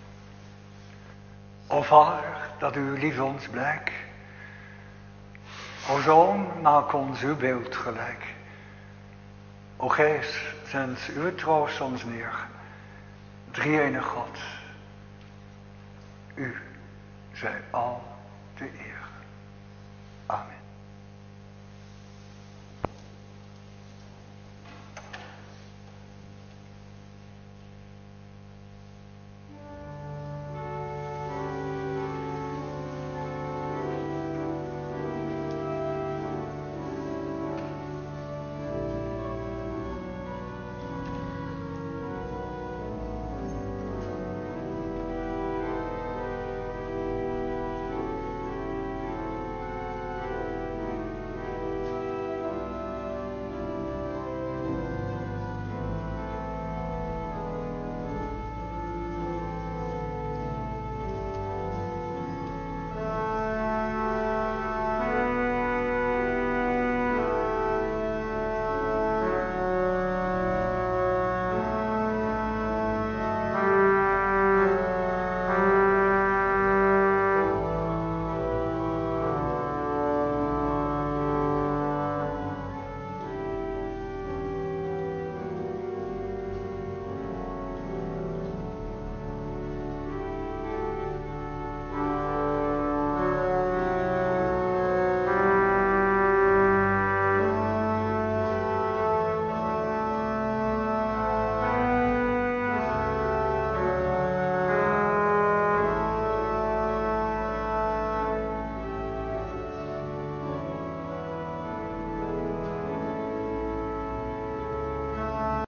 O Vader, dat u lief ons blijk. O Zoon, maak ons uw beeld gelijk. O Geest, zend uw troost ons neer. Drie-enige God, u zij al de eer. Amen.